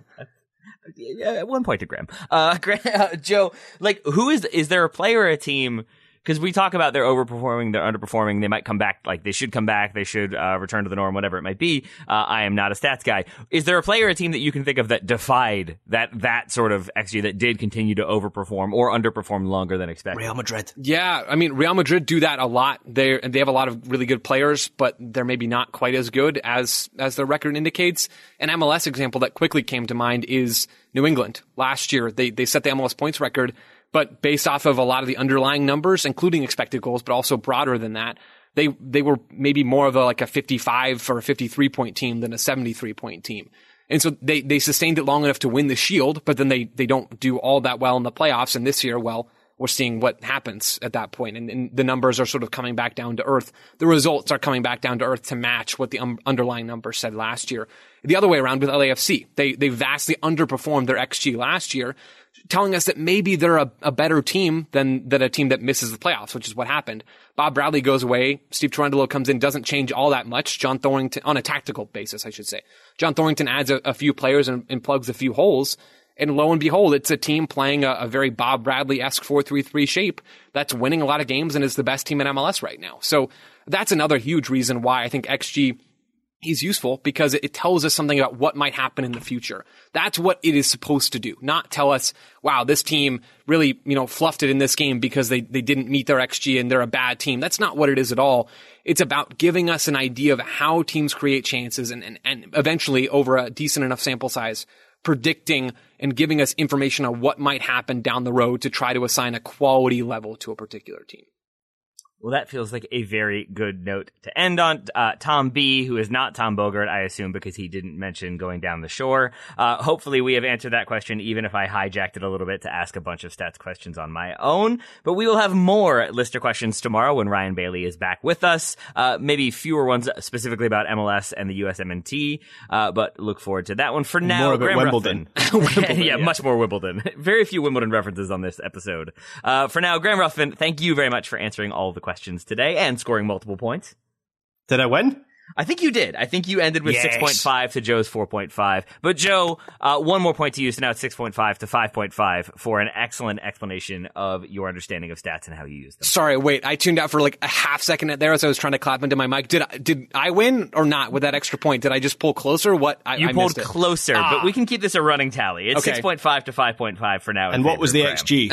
Yeah, at one point to Graham. Uh, Graham, uh, Joe, like, who is is there a player or a team? Because we talk about they're overperforming, they're underperforming, they might come back, like they should come back, they should uh, return to the norm, whatever it might be. Uh, I am not a stats guy. Is there a player or a team that you can think of that defied that that sort of X G, that did continue to overperform or underperform longer than expected? Real Madrid. Yeah, I mean, Real Madrid do that a lot. They they have a lot of really good players, but they're maybe not quite as good as as their record indicates. An M L S example that quickly came to mind is New England. Last year, they they set the M L S points record, but based off of a lot of the underlying numbers, including expected goals, but also broader than that, they they were maybe more of a like a fifty-five or a fifty-three point team than a seventy-three point team. And so they they sustained it long enough to win the Shield, but then they they don't do all that well in the playoffs. And this year, well, we're seeing what happens at that point. And, and the numbers are sort of coming back down to earth. The results are coming back down to earth to match what the um, underlying numbers said last year. The other way around with L A F C, they they vastly underperformed their X G last year, telling us that maybe they're a, a better team than, than a team that misses the playoffs, which is what happened. Bob Bradley goes away. Steve Cherundolo comes in, doesn't change all that much. John Thornton, on a tactical basis, I should say. John Thornton adds a, a few players and, and plugs a few holes. And lo and behold, it's a team playing a, a very Bob Bradley-esque four three three shape that's winning a lot of games and is the best team in M L S right now. So that's another huge reason why I think X G is useful, because it tells us something about what might happen in the future. That's what it is supposed to do, not tell us, wow, this team really, you know, fluffed it in this game because they, they didn't meet their X G and they're a bad team. That's not what it is at all. It's about giving us an idea of how teams create chances and, and, and eventually, over a decent enough sample size, predicting and giving us information on what might happen down the road to try to assign a quality level to a particular team. Well, that feels like a very good note to end on. Uh, Tom B., who is not Tom Bogert, I assume, because he didn't mention going down the shore. Uh, hopefully we have answered that question, even if I hijacked it a little bit to ask a bunch of stats questions on my own. But we will have more listener questions tomorrow when Ryan Bailey is back with us. Uh, maybe fewer ones specifically about M L S and the U S M N T, uh, but look forward to that one. For now, more about Graham Wimbledon. Ruffin. Wimbledon yeah, yeah, much more Wimbledon. Very few Wimbledon references on this episode. Uh, for now, Graham Ruffin, thank you very much for answering all of the questions today and scoring multiple points. Did I win? I think you did. I think you ended with Yes. six point five to Joe's four point five. But Joe, uh, one more point to you, so now it's six point five to five point five for an excellent explanation of your understanding of stats and how you use them. Sorry, wait, I tuned out for like a half second there as I was trying to clap into my mic. Did I, did I win or not with that extra point? Did I just pull closer? What? I, You I pulled missed it. closer, Ah. but we can keep this a running tally. It's Okay. six point five to five point five for now. in And what favor was of the Graham. X G?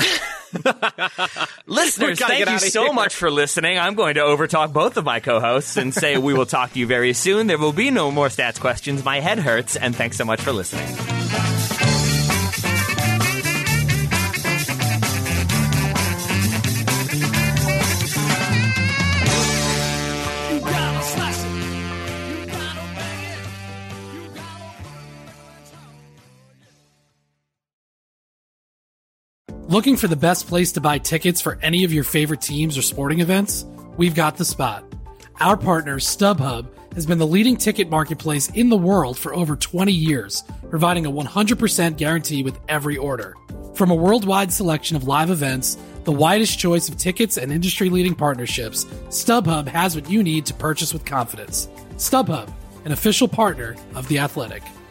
Listeners, gotta thank get you outta so here. much for listening. I'm going to overtalk both of my co-hosts and say we will talk to you very soon. There will be no more stats questions. My head hurts, and thanks so much for listening. Looking for the best place to buy tickets for any of your favorite teams or sporting events? We've got the spot. Our partner, StubHub, has been the leading ticket marketplace in the world for over twenty years, providing a one hundred percent guarantee with every order. From a worldwide selection of live events, the widest choice of tickets, and industry-leading partnerships, StubHub has what you need to purchase with confidence. StubHub, an official partner of The Athletic.